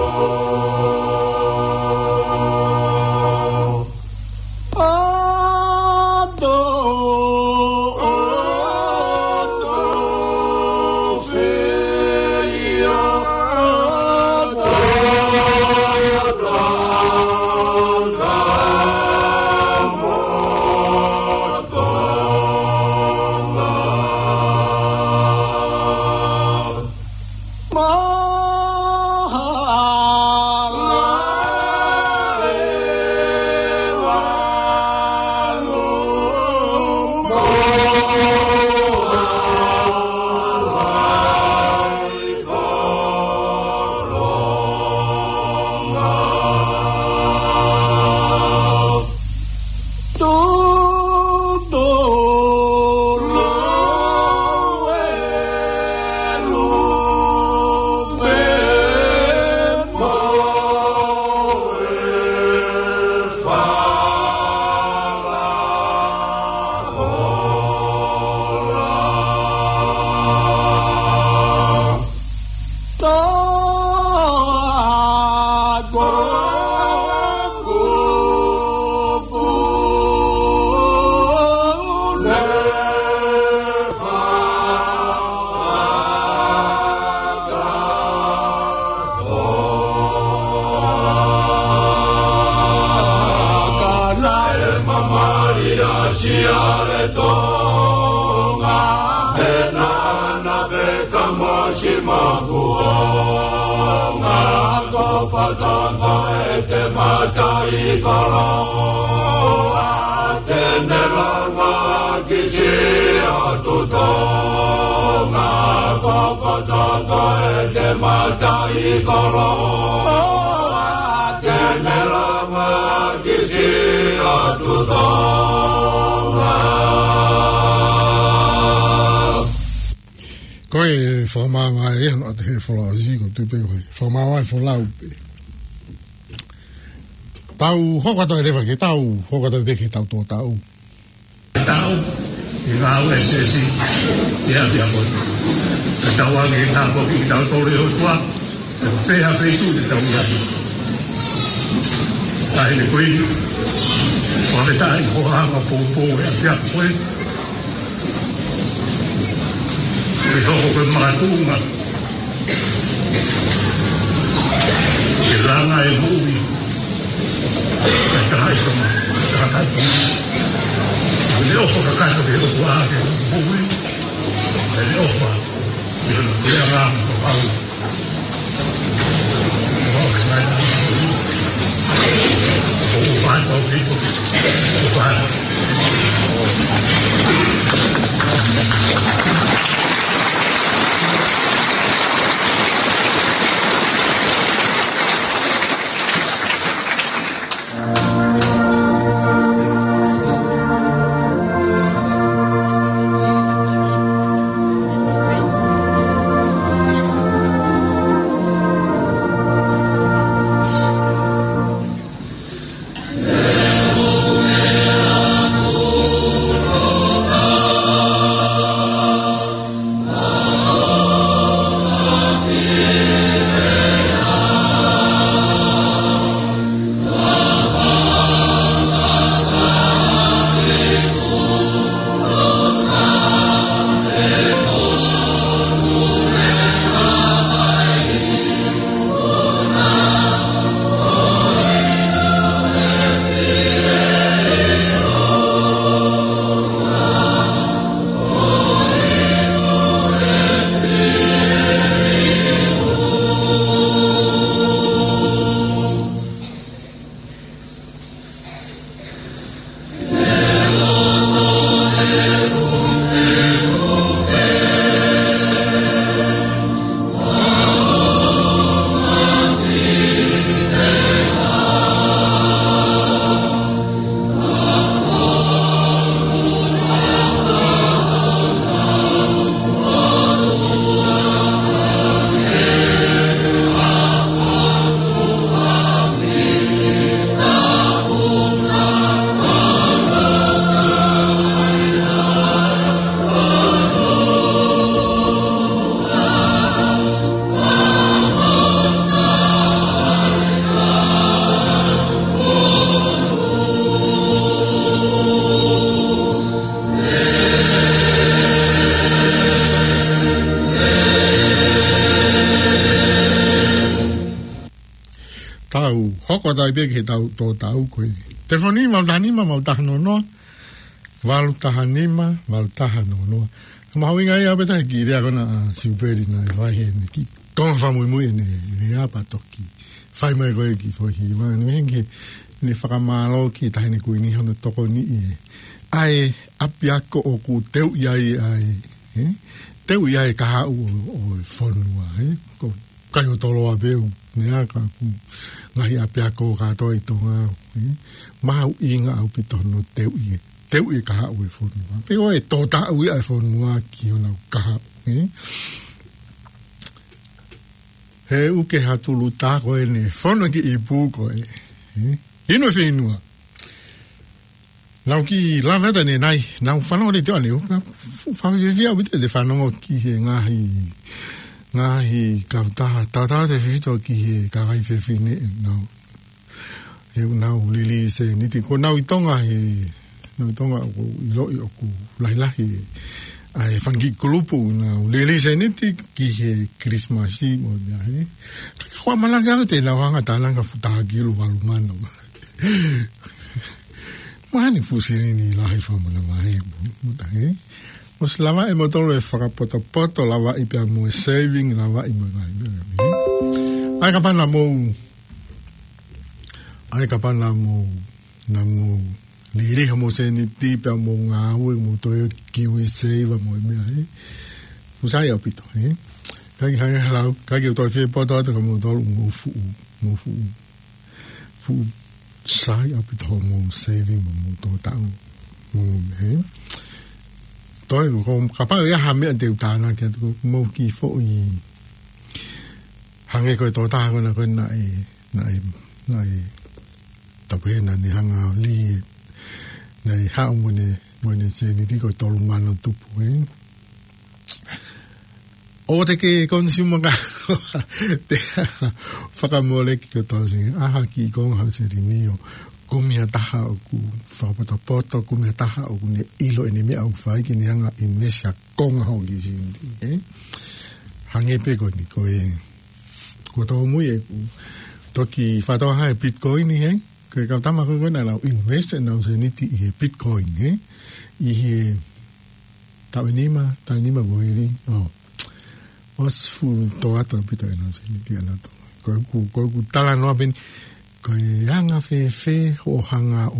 Speaker 3: Koe whamanga e hano ate he whala ziko tupe koe. Whamawai whalaupe. Tau hokata e rewa ke tau, hokata e ke tau tō tau.
Speaker 4: Tau, I ngā ue sesi, ia pia koe. Ka tau ange ngā koki ki tau tōre o tua, ka whea wheitu ni tau ia. Tai ne koe, wale tai hoanga pōpō e a pia koe. E hoko koe mātūnga. E ranga e mūi. E tai tonga, tai tonga. E ofa ka kaito ke hoko ake mūi. E ofa, e hana krea rāma ko au. E hoko ngai nā. O whai pau kito. O whai.
Speaker 3: hau hoko tai be ke tau to tau koe telefonima mau tahano no walu tahanima walu tahano no mahawinga ia beta ki rea kona superi na vai he ki tonga famui mui ne apa toki fai mai koe ki fohi ma ne ne whakamalo ki tahine kui ni hono toko ni ai apiako o ku teu iai ai teu iai ka hau o whanua ko kai o tolo a beu ne aka ku ngahi apiako ka toi tonga mau inga au pitono teu i ka hau e whanua pe o e tō tau i ai whanua ki o nau ka hau he uke hatulu tā koe ne whanua ki i pū koe ino whenua nau ki laveta ne nai nau whanau le te ane whawhiwhia wite te whanau ki he ngahi kautaha tautaha te whiwhito ki he kawai whewhine nau he nau lili se niti ko nau i tonga nau i tonga o i loi o ku lailahi ai whangi kulupu nau lili se niti ki he Christmasi mo mea he kakua malanga te nau hanga tālanga futahakilu walumano mahani fusini ni lahi whamana wahe muta he Os lava e motolo e whakapoto lava i pia mo e saving lava i mga ai kapana mo na mo liriha mo se ni tipia mo ngā ue mo toi kiwi save mo e mea he usai au pito he kaki hangi halau kaki o toi whie poto ata ka mo tolu mo fu sai au pito mo saving mo to tau mo he toi ko kapag ya hame ante utana ke ko mo ki fo i hange ko to ta ko na tape na ni hanga li na ha mo ne se ni ko to lu mano tu pu o te ke consumer ka te faka mo le ki ko to sin aha ki ko ha se ri mio kumia taha o ku whapoto kumia taha o ku ne ilo e ne mea au whai ki ne hanga i mesia konga ho ki sindi hange pe ko ni ko e ko tau mui e ku toki whatoa hae bitcoin ni he ko e kau tama ko na lau invest e nau se niti i he bitcoin i he tau nima ko e ri os fu to ata pita e nau se niti anato ko ku tala noa peni ko hanga fe ho hanga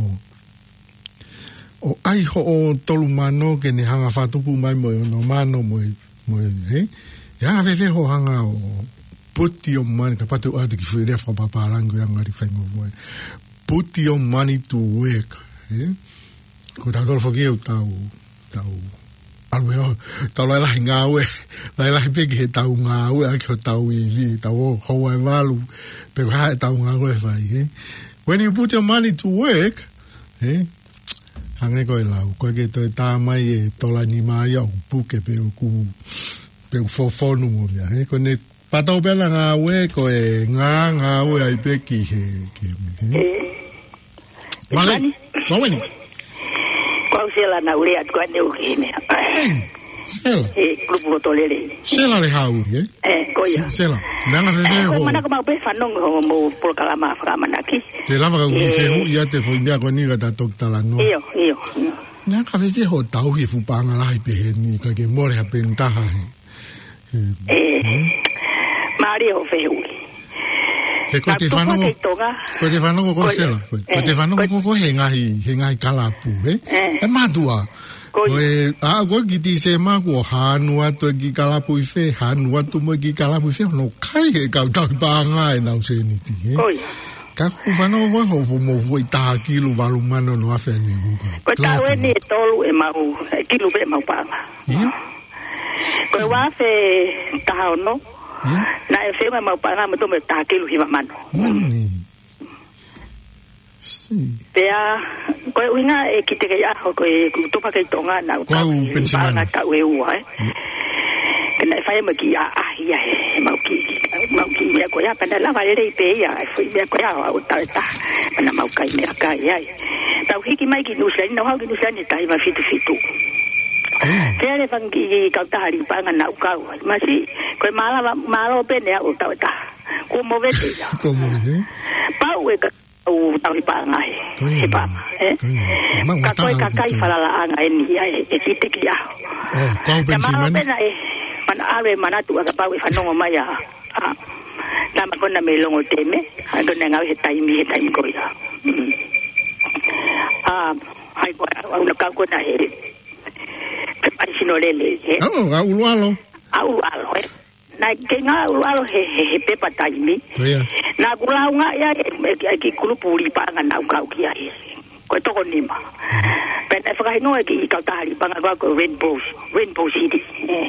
Speaker 3: o ai ho o tolu mano ke ne hanga fatupu mai mo no mano mo he hanga fe ho hanga o put your money ka patu adi ki fere fa papa rango hanga ri fai mo put your money to work ko ta dol fogi o tau alweo tau la ngawe la pe ke tau ngawe a ke tau I vi tau ho ai valu pe ha tau ngawe fai when you put your money to work hange ko la ko ke to ta mai e to la ni mai o pu ke pe ku fo no mo ya ko ne pa tau pe la ngawe ko e ngawe ai pe ki he male ko weni
Speaker 5: Sela na ule at kwa ne ukine.
Speaker 3: Sela.
Speaker 5: Grupo tolele.
Speaker 3: Sela le hauri
Speaker 5: koya.
Speaker 3: Sela. Nanga fe ho.
Speaker 5: Mana ko mau pe fanong ho mo por kalama manaki.
Speaker 3: Te lava ka fe hu ia te fo ndia ko ni ga ta tok tala no.
Speaker 5: Iyo.
Speaker 3: Nanga fe ho tau hi fu panga la hi pe ni ka ke more ha penta ha.
Speaker 5: Mari ho fe hu.
Speaker 3: Ko te whanongo ko sela. Ko te whanongo ko he ngahi kalapu, E madua. Ko ki ti se ma ko hanua to ki kalapu I fe, hanua to mo ki kalapu I fe, no kai he kau tau panga e nau se ni ti, Ka ku whanongo ko ho mo foi ta kilu walumano no afe ni huka.
Speaker 5: Ko tau e ni tolu e mau, kilu pe mau panga. Ko wafe tahao no. Na e fema mau panga mo to me ta kilu hi mano. Pea ko uinga e kite ke ya ko e to pa ke tonga na
Speaker 3: ko pensimana
Speaker 5: ka we wa kena fai ma ki ya mau ki ya ko ya pana la vale pe ya foi ya ko ya o ta pana mau kai me ka ya ta hiki mai ki no sai no ha ki no sai ni tai ma fitu Kere fangi kau tahari pangan na ukau. Masih kau malo pe ne o tau ta. Ko mo vete ya.
Speaker 3: Ko mo ne.
Speaker 5: we ka o tau pa ngai e pa ka koi ka kai fala la ngai ni ai e tiki ya
Speaker 3: ko pensiman
Speaker 5: man ave manatu ka pa we fanongo mai ya na makona me longo teme ando nga he taimi ko ya ai ko una ka ko na he ai sinolele
Speaker 3: ulualo
Speaker 5: na kenga ulualo he pepa taimi na kulaunga ya ki kulupuli pa nga na ka ki ai ko to ko nima pena fa no ki ka tali pa nga ko rainbow city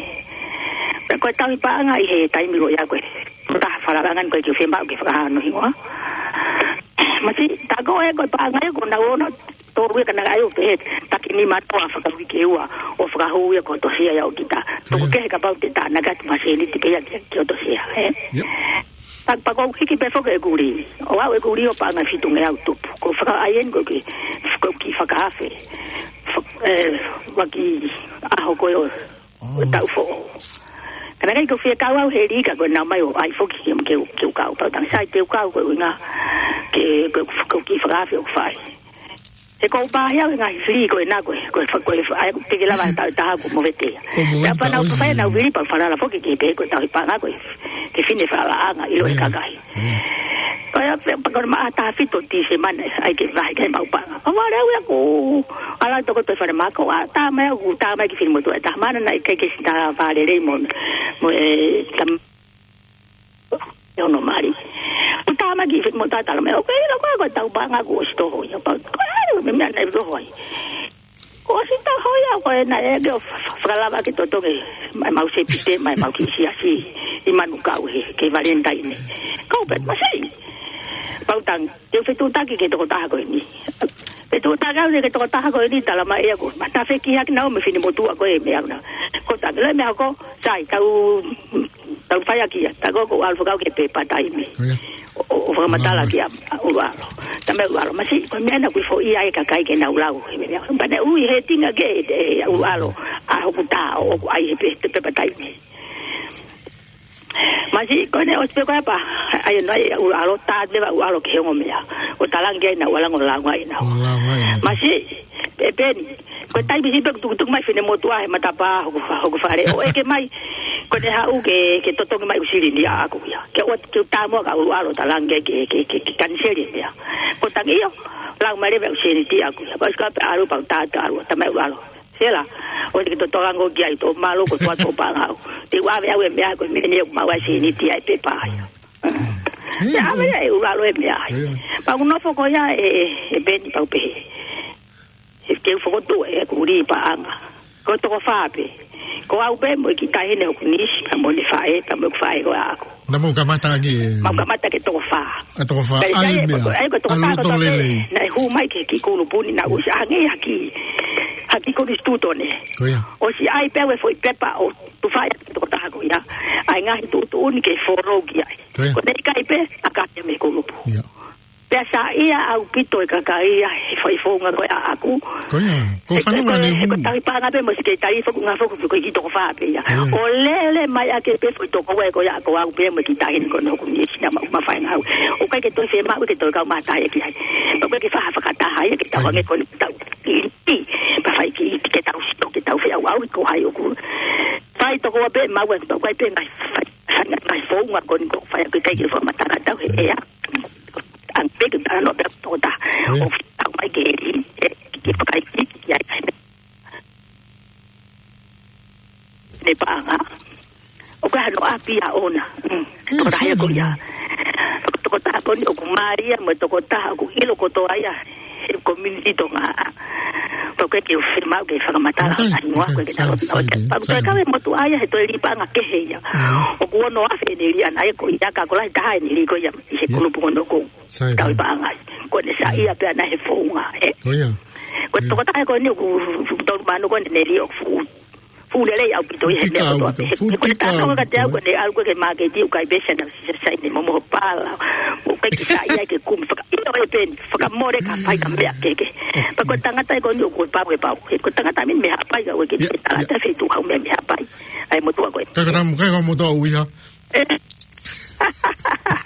Speaker 5: ko tali pa nga he taimi ko ya ko ta falarangan ko ki fema ki fa no hinwa masi ta ko e ko pa nga ko na ono to we kana ayo pe takini mato fa ka wikewa o fa ho ya ko to sia ya kita to ke ka pa ta na ga maseli ti ke ya ki to sia pa ko ki pe fo ke guri o wa we guri o pa nga fitu nge auto ko fa ayen ko ki fa ka fe wa ki a ho ko yo ta fo kana ko fi ka wa he ri ka ko na mai o ai fo ki ke ka pa tang sai te ka ko nga ke ko ki fa fe o fa e ko ba ya nga fri ko na ko ai te ke la ba ta ko mo vete ya pa na fa na vi pa fa la fo ke ko ta pa nga ko ke fine fa la nga ilo ka kai kaya pa ko ma ta fito ti semana ai ke vai ke ma pa amara we ko ala to ko to fa ma ko ta ma ku ta ma ki film to ta ma na ke sta va le mon mo tam yo no mari ta ma ki film ta la me ko ilo ko ta ba nga ko sto ho ya pa me na do ho ko si ta ho ya ko na e go fa la ba ki to ke mai mau se pite mai mau ki si asi i manu ka ke valentine ko pe ma sei pautang eu fe tu ta ki to ta ko ni pe tu ta ga ke to ta ko ni ta la ma e ko ma ta fe ki ha na me fini mo tu ko e me na ko ta le me ko sai tau fa ya ki ta ko alfo ka ke pe pa tai me o fa mata la ki o wa ta me wa ma sei ko me na ku fo i ai ka kai ke na ulau me ba na u he tinga ke u alo a ho ta o ai pe pa tai me masi ko ne ospe ko pa ai no ai alo ta de ba alo ke ngo mea o talange na wala ngo la ngai na masi beni ko tai bi be tu mai fine moto ai mata pa ho fare o e ke mai ko ne ha u ke to mai usiri dia aku ya ke o tu ta mo ka alo talange ke canceli ya ko ta iyo la mare be usiri dia aku ya ba ska pa alo pa ta ta mai alo sela o ke to ngo gi ai to malo ko to pa nga te wa ve me ko me ne ma wa si ni ti ai pe pa ya me ai u alo me ai pa uno fo ko ya e ben pa pe e ke fo ko to e ku ri pa nga ko to fa pe ko au be mo ki ta hene ko ni pa mo ni fa e pa mo fa e ko ako
Speaker 3: na mo ka mata ki
Speaker 5: ma ka mata ke to fa
Speaker 3: ai me
Speaker 5: ai ko to fa ko na hu mai ke ki ko no puni na u sa nge haki ko distuto ne o si ai pewe foi pepa o tu fai to ta ko ya ai nga tu ni ke foro gi ai ko ne kai pe aka te me ko lupu pesa ia au pito e kakai foi fonga ko aku
Speaker 3: ko ya ko fa no ne
Speaker 5: ko ta pa nga pe mo si ke tai fo nga fo ko ki to fa pe ya o lele mai ake pe foi to ko ko ya ko au pe mo ki tai ko no ko ni sina ma fa nga o kai ke to se ma ke to ka ma tai ki ai ko ke fa ka ta ai ke ta nge ko ta pa fai ki ke ta usto ke ta fe au ko ai ko fai to ko pe ma wen to ko pe ngai fo nga ko ko fai ke kai ke fo ma ta ta e ya ang big na no to ta of ang mai ke ki pa kai ki ya ne pa nga o ka no api a ona to ta ya ko ya to ta ko ni ko maria mo to ko ta ko ilo ko to aya community to nga porque que firma que fa matar a no ko que ta pa ko ka mo to aya to ri pa nga ke he ya o ko no a fe ni ya na ko ya ka ko la ta ni ko ya se ko no no ko ta pa nga ko ne sa ia pe na he fo nga ko to ko ta ko ni ko to ma no ko ne ri o fu le au pito ye ne ko ta no ka te ko ne algo que ma que ti ka be se na se ni mo pa la o ka ki sa ia que kum fa ino e pen fa more ka fa ka me ke pa ko tanga ta ko ni ko pa ko tanga ta min me ha pa ga o ke ta ta fe tu ka me ha pa ai mo tu ko
Speaker 3: ta ka mo ka mo to u ya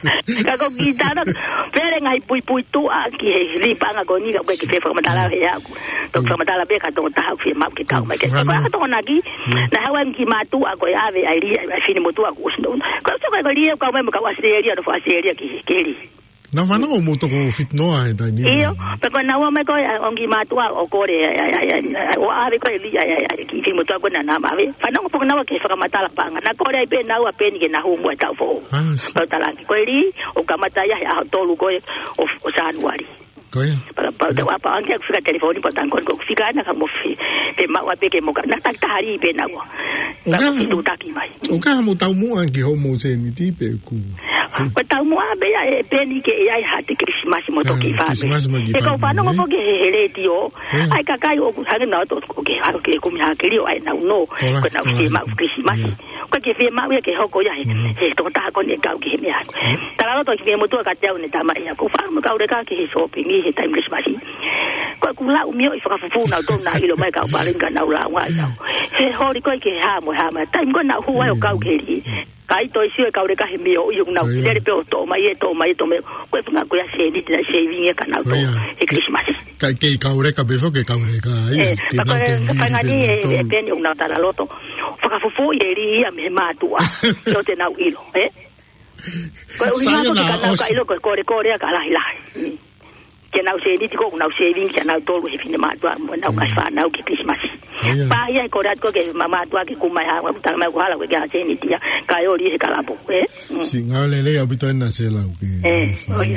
Speaker 5: Kako kita na pere ngai pui tu aki li panga ko ni ka ke fe formatala ya to formatala be ka to ta fi ma ke ka ma ke ka to na ki na hawan ki ma tu ako ya ve ai li fini mo tu ako ko so ka li ka ma ka wa seria do fa seria ki li
Speaker 3: na vana o moto ko fitnoa e dai ni
Speaker 5: io pero na wa me ko on ki ma tu o ko re o ave ko li ki fini mo tu ako na ma ve fa na ko na wa ke formatala panga na ko re be na wa pe ni ke na hu mo ta fo pa ta la ko li o ka mata ya to lu ko o Januari
Speaker 3: Koia.
Speaker 5: Para apa angka fika telefoni potang kon ko fika na ka mo fi pe ma wa pe ke mo ka na ta hari pe na wa. Ka tu ta ki mai.
Speaker 3: O ka mo tau mo an ki ho mo se ni ti pe ku.
Speaker 5: Ko tau mo be ya pe ni ke ya ha te Christmas mo to ki fa. E ko fa no mo ke hele ti o. Ai ka kai o ha na to ko ke ha ke ku mi ha ke ri o ai na no. Ko na fi ma Christmas. Ko ke fi ma we ke ho ko ya he to ta ko ni ka ki mi ha. Ta la to ki mo to ka te o ni ta ma ya ko fa mo ka o ka ke so pe mi he time Christmas. Ko ku la o mi o fa fu na to na ilo mai ka pa rin ka na la wa ya. He ho ri ko ke ha mo time ko na hu wa o ka ke ri. Kai to isi ka o ka he mi o yu na le pe o to mai to me ko fa ko ya se ni na se vi ka na to e Christmas.
Speaker 3: Ka ke ka o ka be fo ke ka o ka ai.
Speaker 5: Ka ka ngani e pe ni na ta la loto. Fa fu ye ri ya me ma tu a. Yo te na ilo, Ko uri ma ko ka ilo ko ka la ke na se ni ko na se vin ke na to lu he fine ma to mo na ka fa na ke Christmas pa ya ko rat ko ke mama to ke ku mai ha ta mai ko hala ko ga se ni dia ka yo ri ka la bo
Speaker 3: si ngale le abito na se la ke ya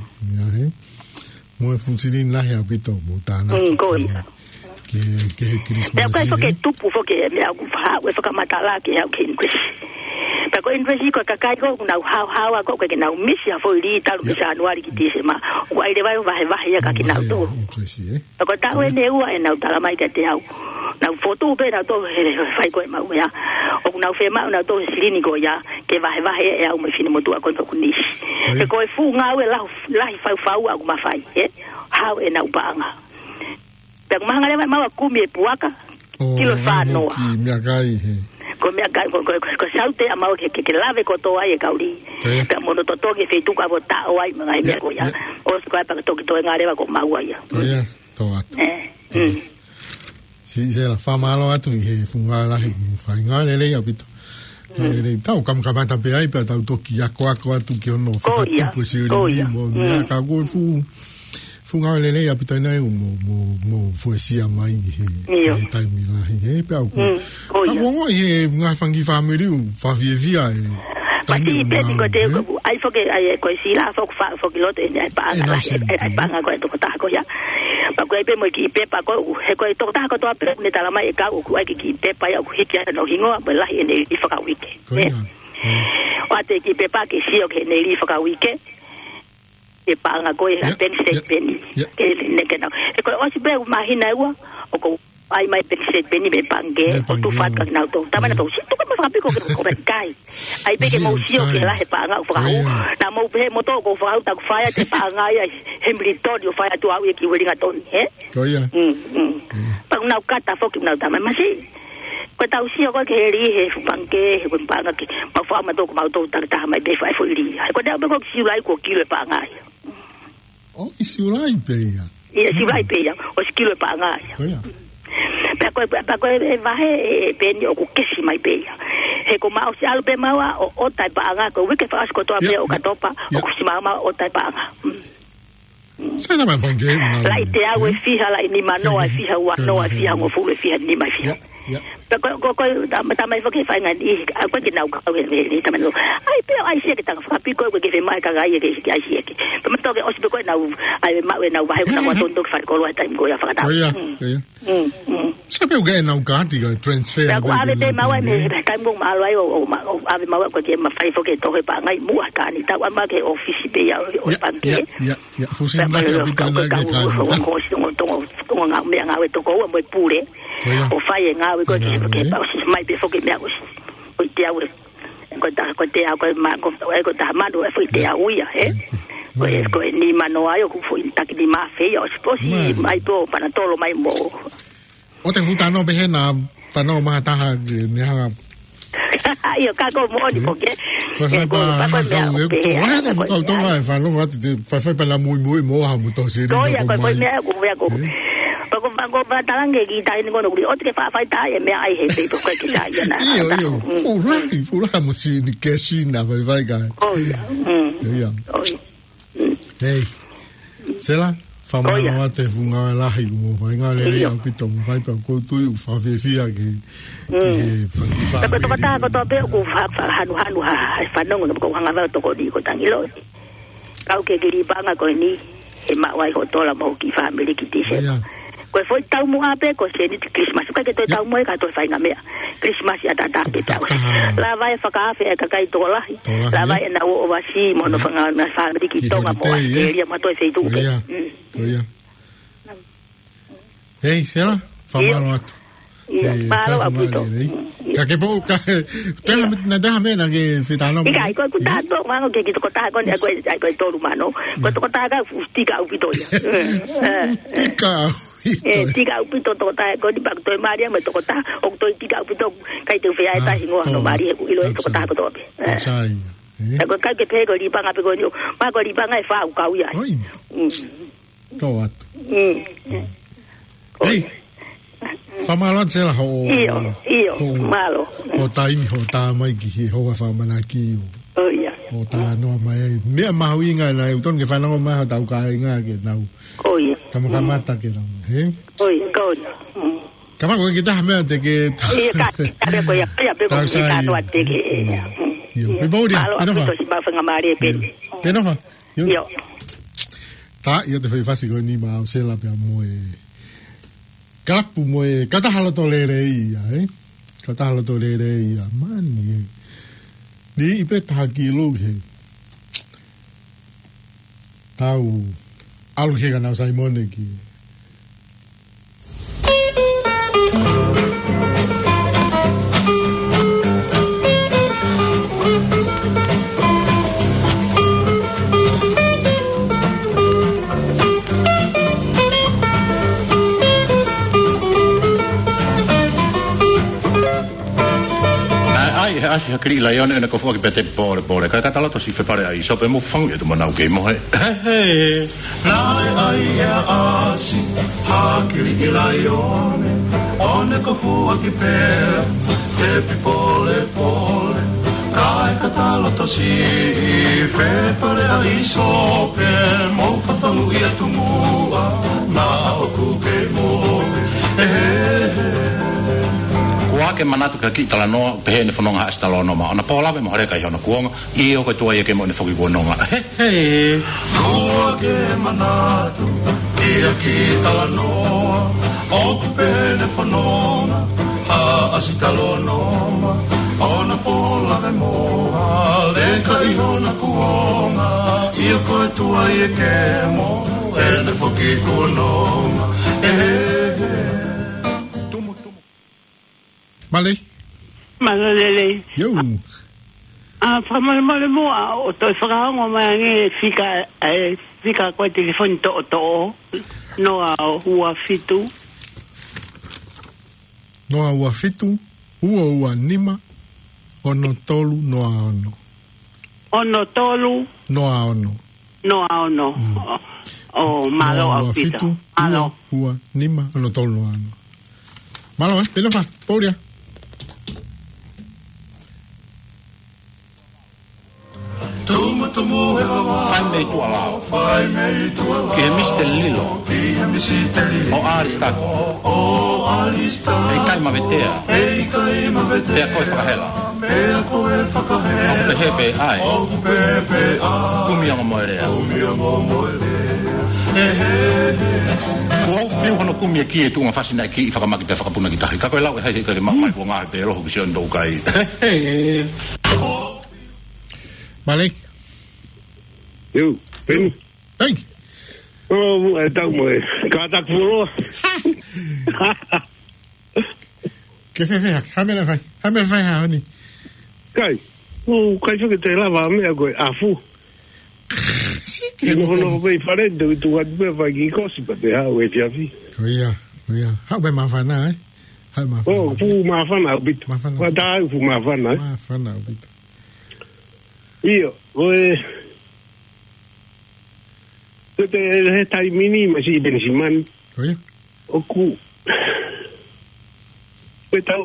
Speaker 3: mo funzini la ya abito mo ta na
Speaker 5: ko ya
Speaker 3: ke Christmas
Speaker 5: ya ko ke tu pu fo ke me ku fa we fa ka mata la ke ya ke ta ko investi ko ka kai ko na ha ko ke na misi a fo ri ta lu Januari ki tise ma o ai de vai ya ka ki na to ko ta we ne u ai na ta la mai ke te au na foto pe na to fai ko ma ya o na fe ma na to silini ko ya ke vai ya o me fini mo tu ko to kunis e ko fu nga we la fa a ma fai ha e na upanga ta ma ngale ma ku mi puaka kilo fa no
Speaker 3: mi agai
Speaker 5: ko me ka ko saute a mau ke lave ko to ai kauri ta mono to ke fe tu ka bota o ai mai me ko ya o ko pa to ke to ngare ba ko mau ya
Speaker 3: ya to si se la fama lo atu he funga la he fa ngale le ya bito le ta o kam ka ba ta pe ai pa ta to ki ya ko atu ki ono fa tu po si ri mo ya ka go funga le ya bito na mo fo si a mai he ta mi la he pa ko ta bo he nga fangi family fa via
Speaker 5: Pati pe ni ko te ai fo ke ai ko si la fo ki lo te ai pa nga ko to ta ko ya pa ko pe mo ki pe pa ko he ko to ta ko to pe ne ta la mai ka ko ai ki pe pa ya ko hit ya no hingo ba la ne i fo ka wike wa te ki pe pa ke si o ke ne i fo ka wike e pa nga ko ya ten se peni ke ne ke no e ko o si be ma hina wa o ko ai mai pe se peni me pange o tu fat ka na to ta mana to si tu ka fa ko kai ai pe ke mo si o ke la he pa nga fa na mo pe mo to ko fa ta fa ya te pa nga ya hembritorio fa ya tu au ki weli ga ton
Speaker 3: ko ya
Speaker 5: pa na ka ta fo ki na ta ma si ko ta si o ko ke ri he pange he ko pa nga ki ma fa ma to ko ma to ta mai be fa fo ri ko da be ko si lai ko ki le pa nga
Speaker 3: o si lai pe ya
Speaker 5: si lai pe ya o si ki le pa nga
Speaker 3: ko ya
Speaker 5: pa ko va he peni o ke si mai pe he ko ma o si albe ma o tai pa nga ko we ke fa ko to pe o ka topa o si ma o tai pa nga
Speaker 3: sai na ban ge
Speaker 5: la te a we fi hala ni ma no a fi ha wa no a fi ha mo fu le fi ni ma fi pa ko ta mai fa ke fa nga ni a ko ke na ka we ni ta no ai pe ai se ke ta fa pi ko ke fe mai ka ga ye ke ai se ke pa mo to ke o si ko na ai ma we na va he na wa ton do fa ko lo ta go ya fa ta
Speaker 3: sabe o ga na ka ti ga transfer
Speaker 5: ko ave te ma wa me ta mo ma lo ai o ave ma wa ko ke ma fa fo ke to he pa ngai mu ka ni ta wa ma ke office pe ya o pa ke
Speaker 3: ya fu sin la ya bi ta na ga ka
Speaker 5: ko si mo to nga me nga we to ko mo pure o fa ye nga we ko ke pa si mai pe fo ke me o te a we ko te a ko ma ko ta ma do fo te a uia ko ni mano ayo ko fo ta ki ma fe yo si mai to para tolo mai mo
Speaker 3: o te futa no be na pa no ma ta ha ne ha
Speaker 5: yo ka ko mo ni ko ke
Speaker 3: Fai ba kau e to la to kau to la fa no va fai pa la muy mo ha mo to se
Speaker 5: ko ya ko me ko Bago talange ki ta ni kono kuri o te fa ta e me ai he te to ka ki ta ya na
Speaker 3: fura mo si ni ke si na vai ga ya hey sela fa ma no te funga la hi mo vai nga le ya pito mo vai pa ko tu fa fe fia ki fa
Speaker 5: ko to ta ko to pe ko fa hanu ha fa no ko hanga va to ko di ko tangi lo ka ke ki pa nga ko ni e ma wai ho to la mo ki family ki ti se ko foi tau mo ape ko se ni Christmas ka ke to tau mo ka to fa nga me Christmas ya tata ke ta la vai fa ka fe ka kai to la vai na o va si mo no fa nga na fa di ki to nga mo e ya ma to se tu
Speaker 3: ya hey sela fa ma no
Speaker 5: malo apito
Speaker 3: ka ke po ka te na da me na ke fitano
Speaker 5: ka ko ta to ma ko ke ko ta ko ko to rumano ko to ta ka fustika upito ya tika upito to ta ko di bak to maria me to ta o to tika upito kai te fe ai ta hingo no maria ko ilo to ta ko to be
Speaker 3: sai
Speaker 5: ko ka ke pe ko di banga pe ko ni ma ko di banga fa u ka u ya
Speaker 3: to at hey famala tsela ho
Speaker 5: io malo
Speaker 3: o tai ho ta mai ki ho fa mana ki
Speaker 5: ya
Speaker 3: o ta no mai me ma winga na uton ke fa no ma ta ka nga ke na
Speaker 5: oye
Speaker 3: kama mata ke no he
Speaker 5: oye go
Speaker 3: kama ko kita me te ke
Speaker 5: ka ko ya pe ko ka to ate ke
Speaker 3: yo pe bodi no fa
Speaker 5: si ba fa ngamare pe
Speaker 3: no fa
Speaker 5: yo
Speaker 3: ta yo te fai fasi ko ni ma se la pe mo kapu mo kata halo to le ia kata halo to le ia mani ni ipe ta ki lo he tau alu he kana Simon ki
Speaker 4: Asia krila yon en ko fo bete pore ka talo to si fe pare ai so pe mo fang e mo na ke mo he la ai ya asi ha krila yon on ko fo ki pe te pole ka talo to si fe pare ai so pe mo fa fangu ia tu mo na o ku ke mo ke manatu ka ki tala no pe ne fononga astalo no ma ona pola me hore ka hono kuonga I o ko tua ye ke mo ne foki bononga ko ke manatu ki tala no o pe ne fononga a asitalo no ona pola me mo le ka hono kuonga I o ko tua ye ke mo ne foki bononga
Speaker 3: Male.
Speaker 5: Malele.
Speaker 3: Yo.
Speaker 5: Famale mo o to fra ngo ma nge fika ko telefone to no a ua fitu.
Speaker 3: No a ua fitu, ua nima, ono tolu no a ono.
Speaker 5: Ono tolu
Speaker 3: no a ono.
Speaker 5: No a ono. O malo a fitu. Malo.
Speaker 3: Ua nima, ono tolu no a ono. Malo pena fa, poria.
Speaker 4: Fai mei tua lao Ke Mr. Lilo O Aristako Ei kai ma vetea Pea koe whakahela O pe hepe ai Kumia moerea Kua piu hono kumia ki e tunga fasina ki I whakamaki te whakapuna ki tahi Ka koe lau e hei ka ke mai po ngā pe roho ki sion dou kai
Speaker 3: Vale.
Speaker 1: Yo, pen.
Speaker 3: Hey.
Speaker 1: Oh, tau mo. Kata kulo.
Speaker 3: Que fe fe, hamela fai. Hamela fai ha ni.
Speaker 1: Kai. O kai so que te lava me a afu. Que no vai fare do tu at be vai ki kosi pa te ha we fiafi.
Speaker 3: Oia. Ha be ma fana, Ha ma.
Speaker 1: Oh, fu ma fana bit.
Speaker 3: Ma fana.
Speaker 1: Wa da fu ma fana.
Speaker 3: Ma fana bit.
Speaker 6: Io, te tai mini ma si bensiman.
Speaker 3: Oia.
Speaker 6: Oku. Tau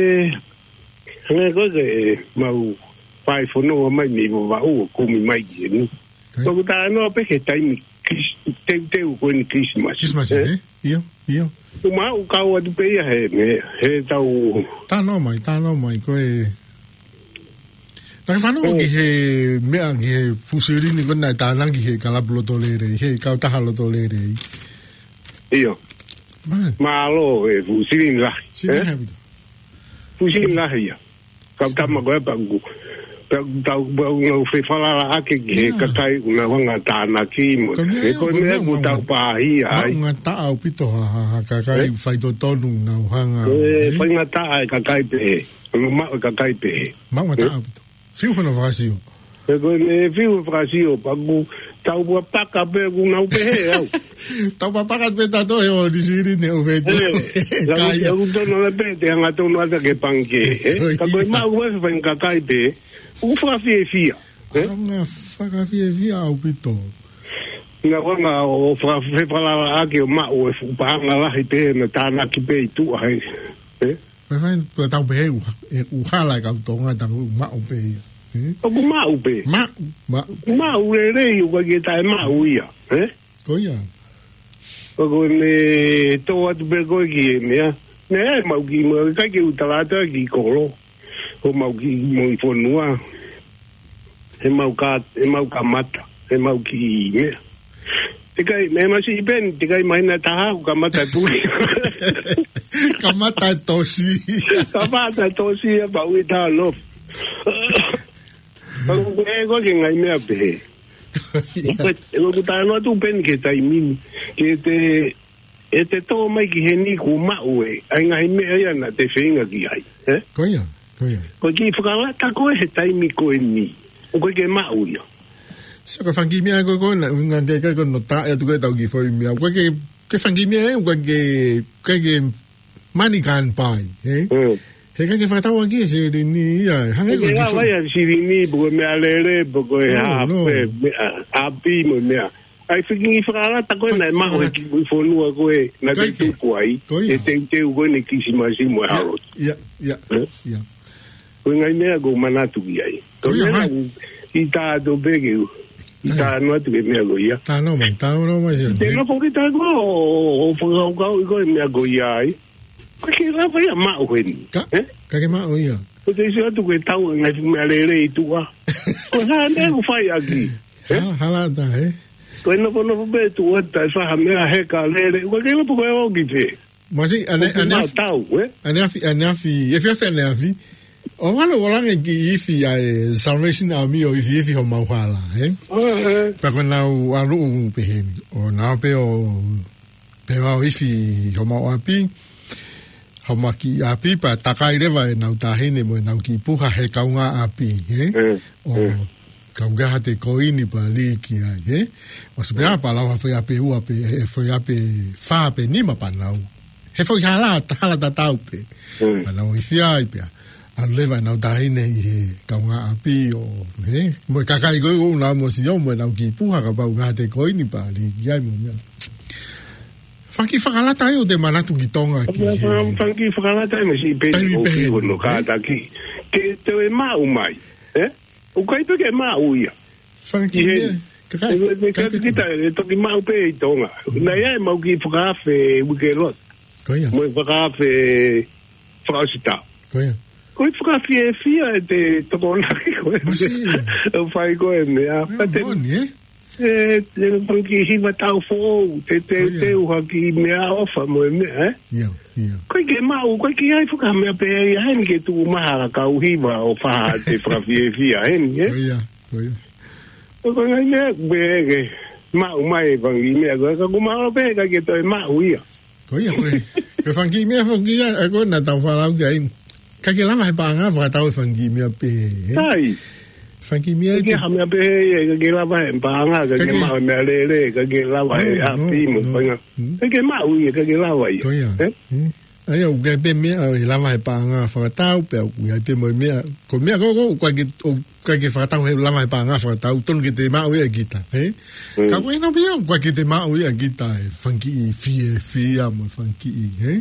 Speaker 6: ke mau pai fono mai mi va o ku mi mai ni. Ko ta no pe ke tai mi te ko ni Christmas.
Speaker 3: Christmas, io.
Speaker 6: O mau ka o tu pe he tau.
Speaker 3: Ta no mai ko e. Ta fa no ki he me a ki fusiri ni ko na ta lang ki he kala bloto le re he ka ta halo to le re.
Speaker 6: Io. Malo e fusiri la. Fusiri la ya. Ka ta ma ko pa ku. Tau no fe fala la ke ka tai una wanga ta na ki mo. E ko me ku tau pa hi ai.
Speaker 3: Nga ta au pito ha ka kai fai to tonu na hanga.
Speaker 6: Fai nga ta ai ka kai pe. Ma ka kai pe.
Speaker 3: Ma nga ta au pito. Fiu no Brasil.
Speaker 6: E ko me fiu Brasil pa ku tau pa paka pe ku na pe he au.
Speaker 3: Tau pa paka pe ta to e di siri ne o ve.
Speaker 6: Kai u to no le pe te nga to no ata ke panke. Ka ko ma u fa nga kai pe. O fia.
Speaker 3: Nga fia au pito.
Speaker 6: Nga wanga o fe fala ake o ma o pa nga la te na tana ki pe tu ai.
Speaker 3: Vai tau pe u hala ka to nga ta ma o pe.
Speaker 6: O ma o pe. Ma o re o ke ta ma o ia.
Speaker 3: Ko ia.
Speaker 6: Ko ne to at be ko ki me. Ne ma ki mo ka ki utalata ki ko. O mau ki mo I fonua e mau ka mata e mau ki me te kai me ma si ben te kai mai na ta ka mata tu
Speaker 3: ka mata tosi
Speaker 6: e ba wi ta lo ko ki ngai me ape ko ta no tu ben ke tai min ke te to mai ki heni ku ma we ai ngai me ai na te finga ki ai
Speaker 3: ko ia
Speaker 6: ko ki whakala ta koe he taimi koe ni. O koe ke mau ia.
Speaker 3: So ka whangi mea koe koe na unga te kai koe no ta ea tu koe tau ki whoi mea. Koe ke whangi mea koe ke mani kan pai. He kai ke whakatawa ki se rini ia.
Speaker 6: Hange koe ki whoi. Ia si rini buko mea lere buko e hapi mo mea. Ai whikingi whakala ta koe na e maho he ki whonua koe na te tuku ai. E te uteu koe ne kisi masi mo e harot.
Speaker 3: Ia.
Speaker 6: Ko ngai mea go manatu ki ai. Ko mea I ta do bege u. I ta no atu ke mea go ia.
Speaker 3: Ta no mai se.
Speaker 6: Te no poki ta go o whakau kau I go mea go ia ai. Ko ke rawa ia mao koe ni.
Speaker 3: Ka ke mao ia.
Speaker 6: Ko te isi atu koe tau ngai mea lere I tua. Ko sa ne ko whai aki.
Speaker 3: Hala ta
Speaker 6: Ko no po be tu ata e whaha mea heka lere. Ko ke lopo koe o ki te.
Speaker 3: Masi aneafi o wala ki ifi ai Salvation Army o ifi ho mauhala pa kona u aru pe o na pe o wa ifi ho mau api ho maki api pa takai reva na utahine mo na ki puha he kaunga api o kaunga te koini pa liki ai o se pa la foi api u api foi api fa pe ni ma pa na he foi hala ta tau pe pa na ifi ai pe an leva na daine I kaunga api o mo kakai go na mo si mo na ki puha ka pau ga te koini pa li ai mo me Fanki whakalata o te manatu ki tonga ki
Speaker 6: Fanki whakalata me si peni o ki hono kāta ki ke te e mau mai o kai pe ke mau ia
Speaker 3: Fanki
Speaker 6: kakai kita e toki mau pe I tonga na ia e mau ki whakawhe wike lot mo whakawhe whakasita Koe whakawhia fia e te tokonaki koe. O whai koe mea.
Speaker 3: Moni,
Speaker 6: Te panki hiwa tau fōu. Te uha ki mea ofa mo e mea, Koe ke mau, koe ki ai whakamea pe ai hen ke tu mahara kau hiwa o whaha te whakawhia fia hen,
Speaker 3: Koe.
Speaker 6: Koe ngai mea ke mau mai panki mea koe. Ka kumara pe ka ke toi mau ia.
Speaker 3: Koe. Koe whanki mea whanki a koe na tau whalau ki ai. Ka ke lama he panga whakatau e whangi mea pe.
Speaker 6: Sai.
Speaker 3: Whangi mea
Speaker 6: te. Ka ke mea pe ka ke lama he panga, ka ke maha mea lere, ka ke lama he api mo. Ka ke mau ia, ka ke lawa ia.
Speaker 3: ai o ga pe me la vai pa nga fa tau pe o ga pe mo me ko me ko que fa tau la vai pa nga fa tau ton que te ma o gita ka ko no bia ko que te ma o gita funky fi am funky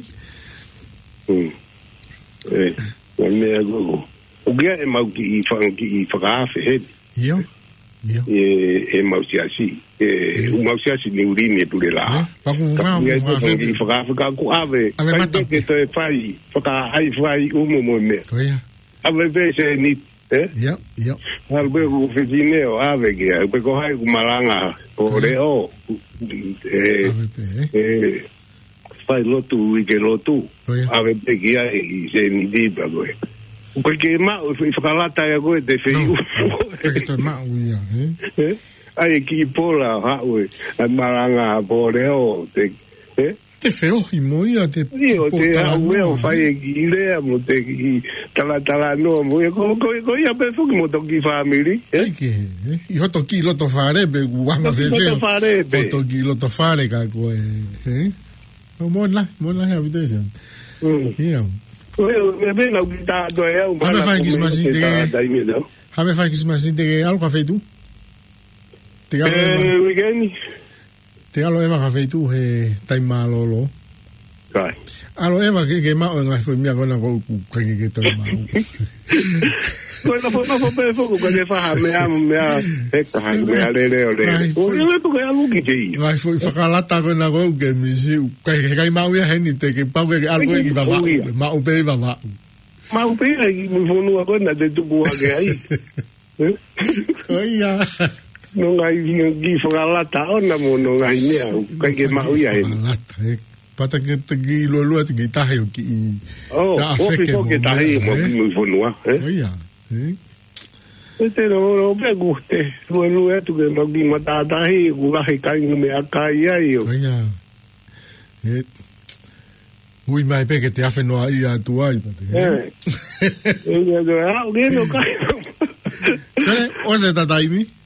Speaker 6: me go o ga e mau ki funky fa fe
Speaker 3: yo
Speaker 6: e mau si o mau si ni urine tu la
Speaker 3: pa ku va
Speaker 6: fa ku ave que te fai fa ai fai mo me ave se ni
Speaker 3: ya
Speaker 6: albe ku fetine o ave que pe ko hai ku malanga o reo fai lotu i que lotu ave pe que ai se ni di pa go porque ma falata ya go de feiu
Speaker 3: porque to ma uia
Speaker 6: ai ki pola ha we malanga boreo
Speaker 3: te feo i moia te
Speaker 6: io te we o fai ile mo te tala no mo ko ya pe fu mo to ki family
Speaker 3: que i hoto ki loto fare be guama fe hoto ki loto fare ka ko mo la habitation
Speaker 6: me ven a guitar do eu
Speaker 3: me fai que mais me fai que mais de algo café tu te
Speaker 6: weekend
Speaker 3: te alo eva café tu tai malo lo
Speaker 6: kai
Speaker 3: alo eva que ma o ngai foi mia gona ko que to ma
Speaker 6: Bueno, no fue poco que fa me esta me ale o le porque algo que ti
Speaker 3: ngai foi fakalata ko na ko que mi si que ma uia heni te que pau que algo que va ma o pe va
Speaker 6: ma o pe ai mi fonu ko na de tu ko que ai
Speaker 3: oia
Speaker 6: no ngai ni fakalata ona mo no ngai ne que ma uia heni
Speaker 3: pata que te lo te guitarra o que
Speaker 6: que tá aí mo fonu
Speaker 3: oia
Speaker 6: este no me gusta bueno esto que no vi matata ahí gula que cae me acá y ahí
Speaker 3: oia ui mai pe que te hace no aí a tu ai
Speaker 6: ella no cae
Speaker 3: o se ta daimi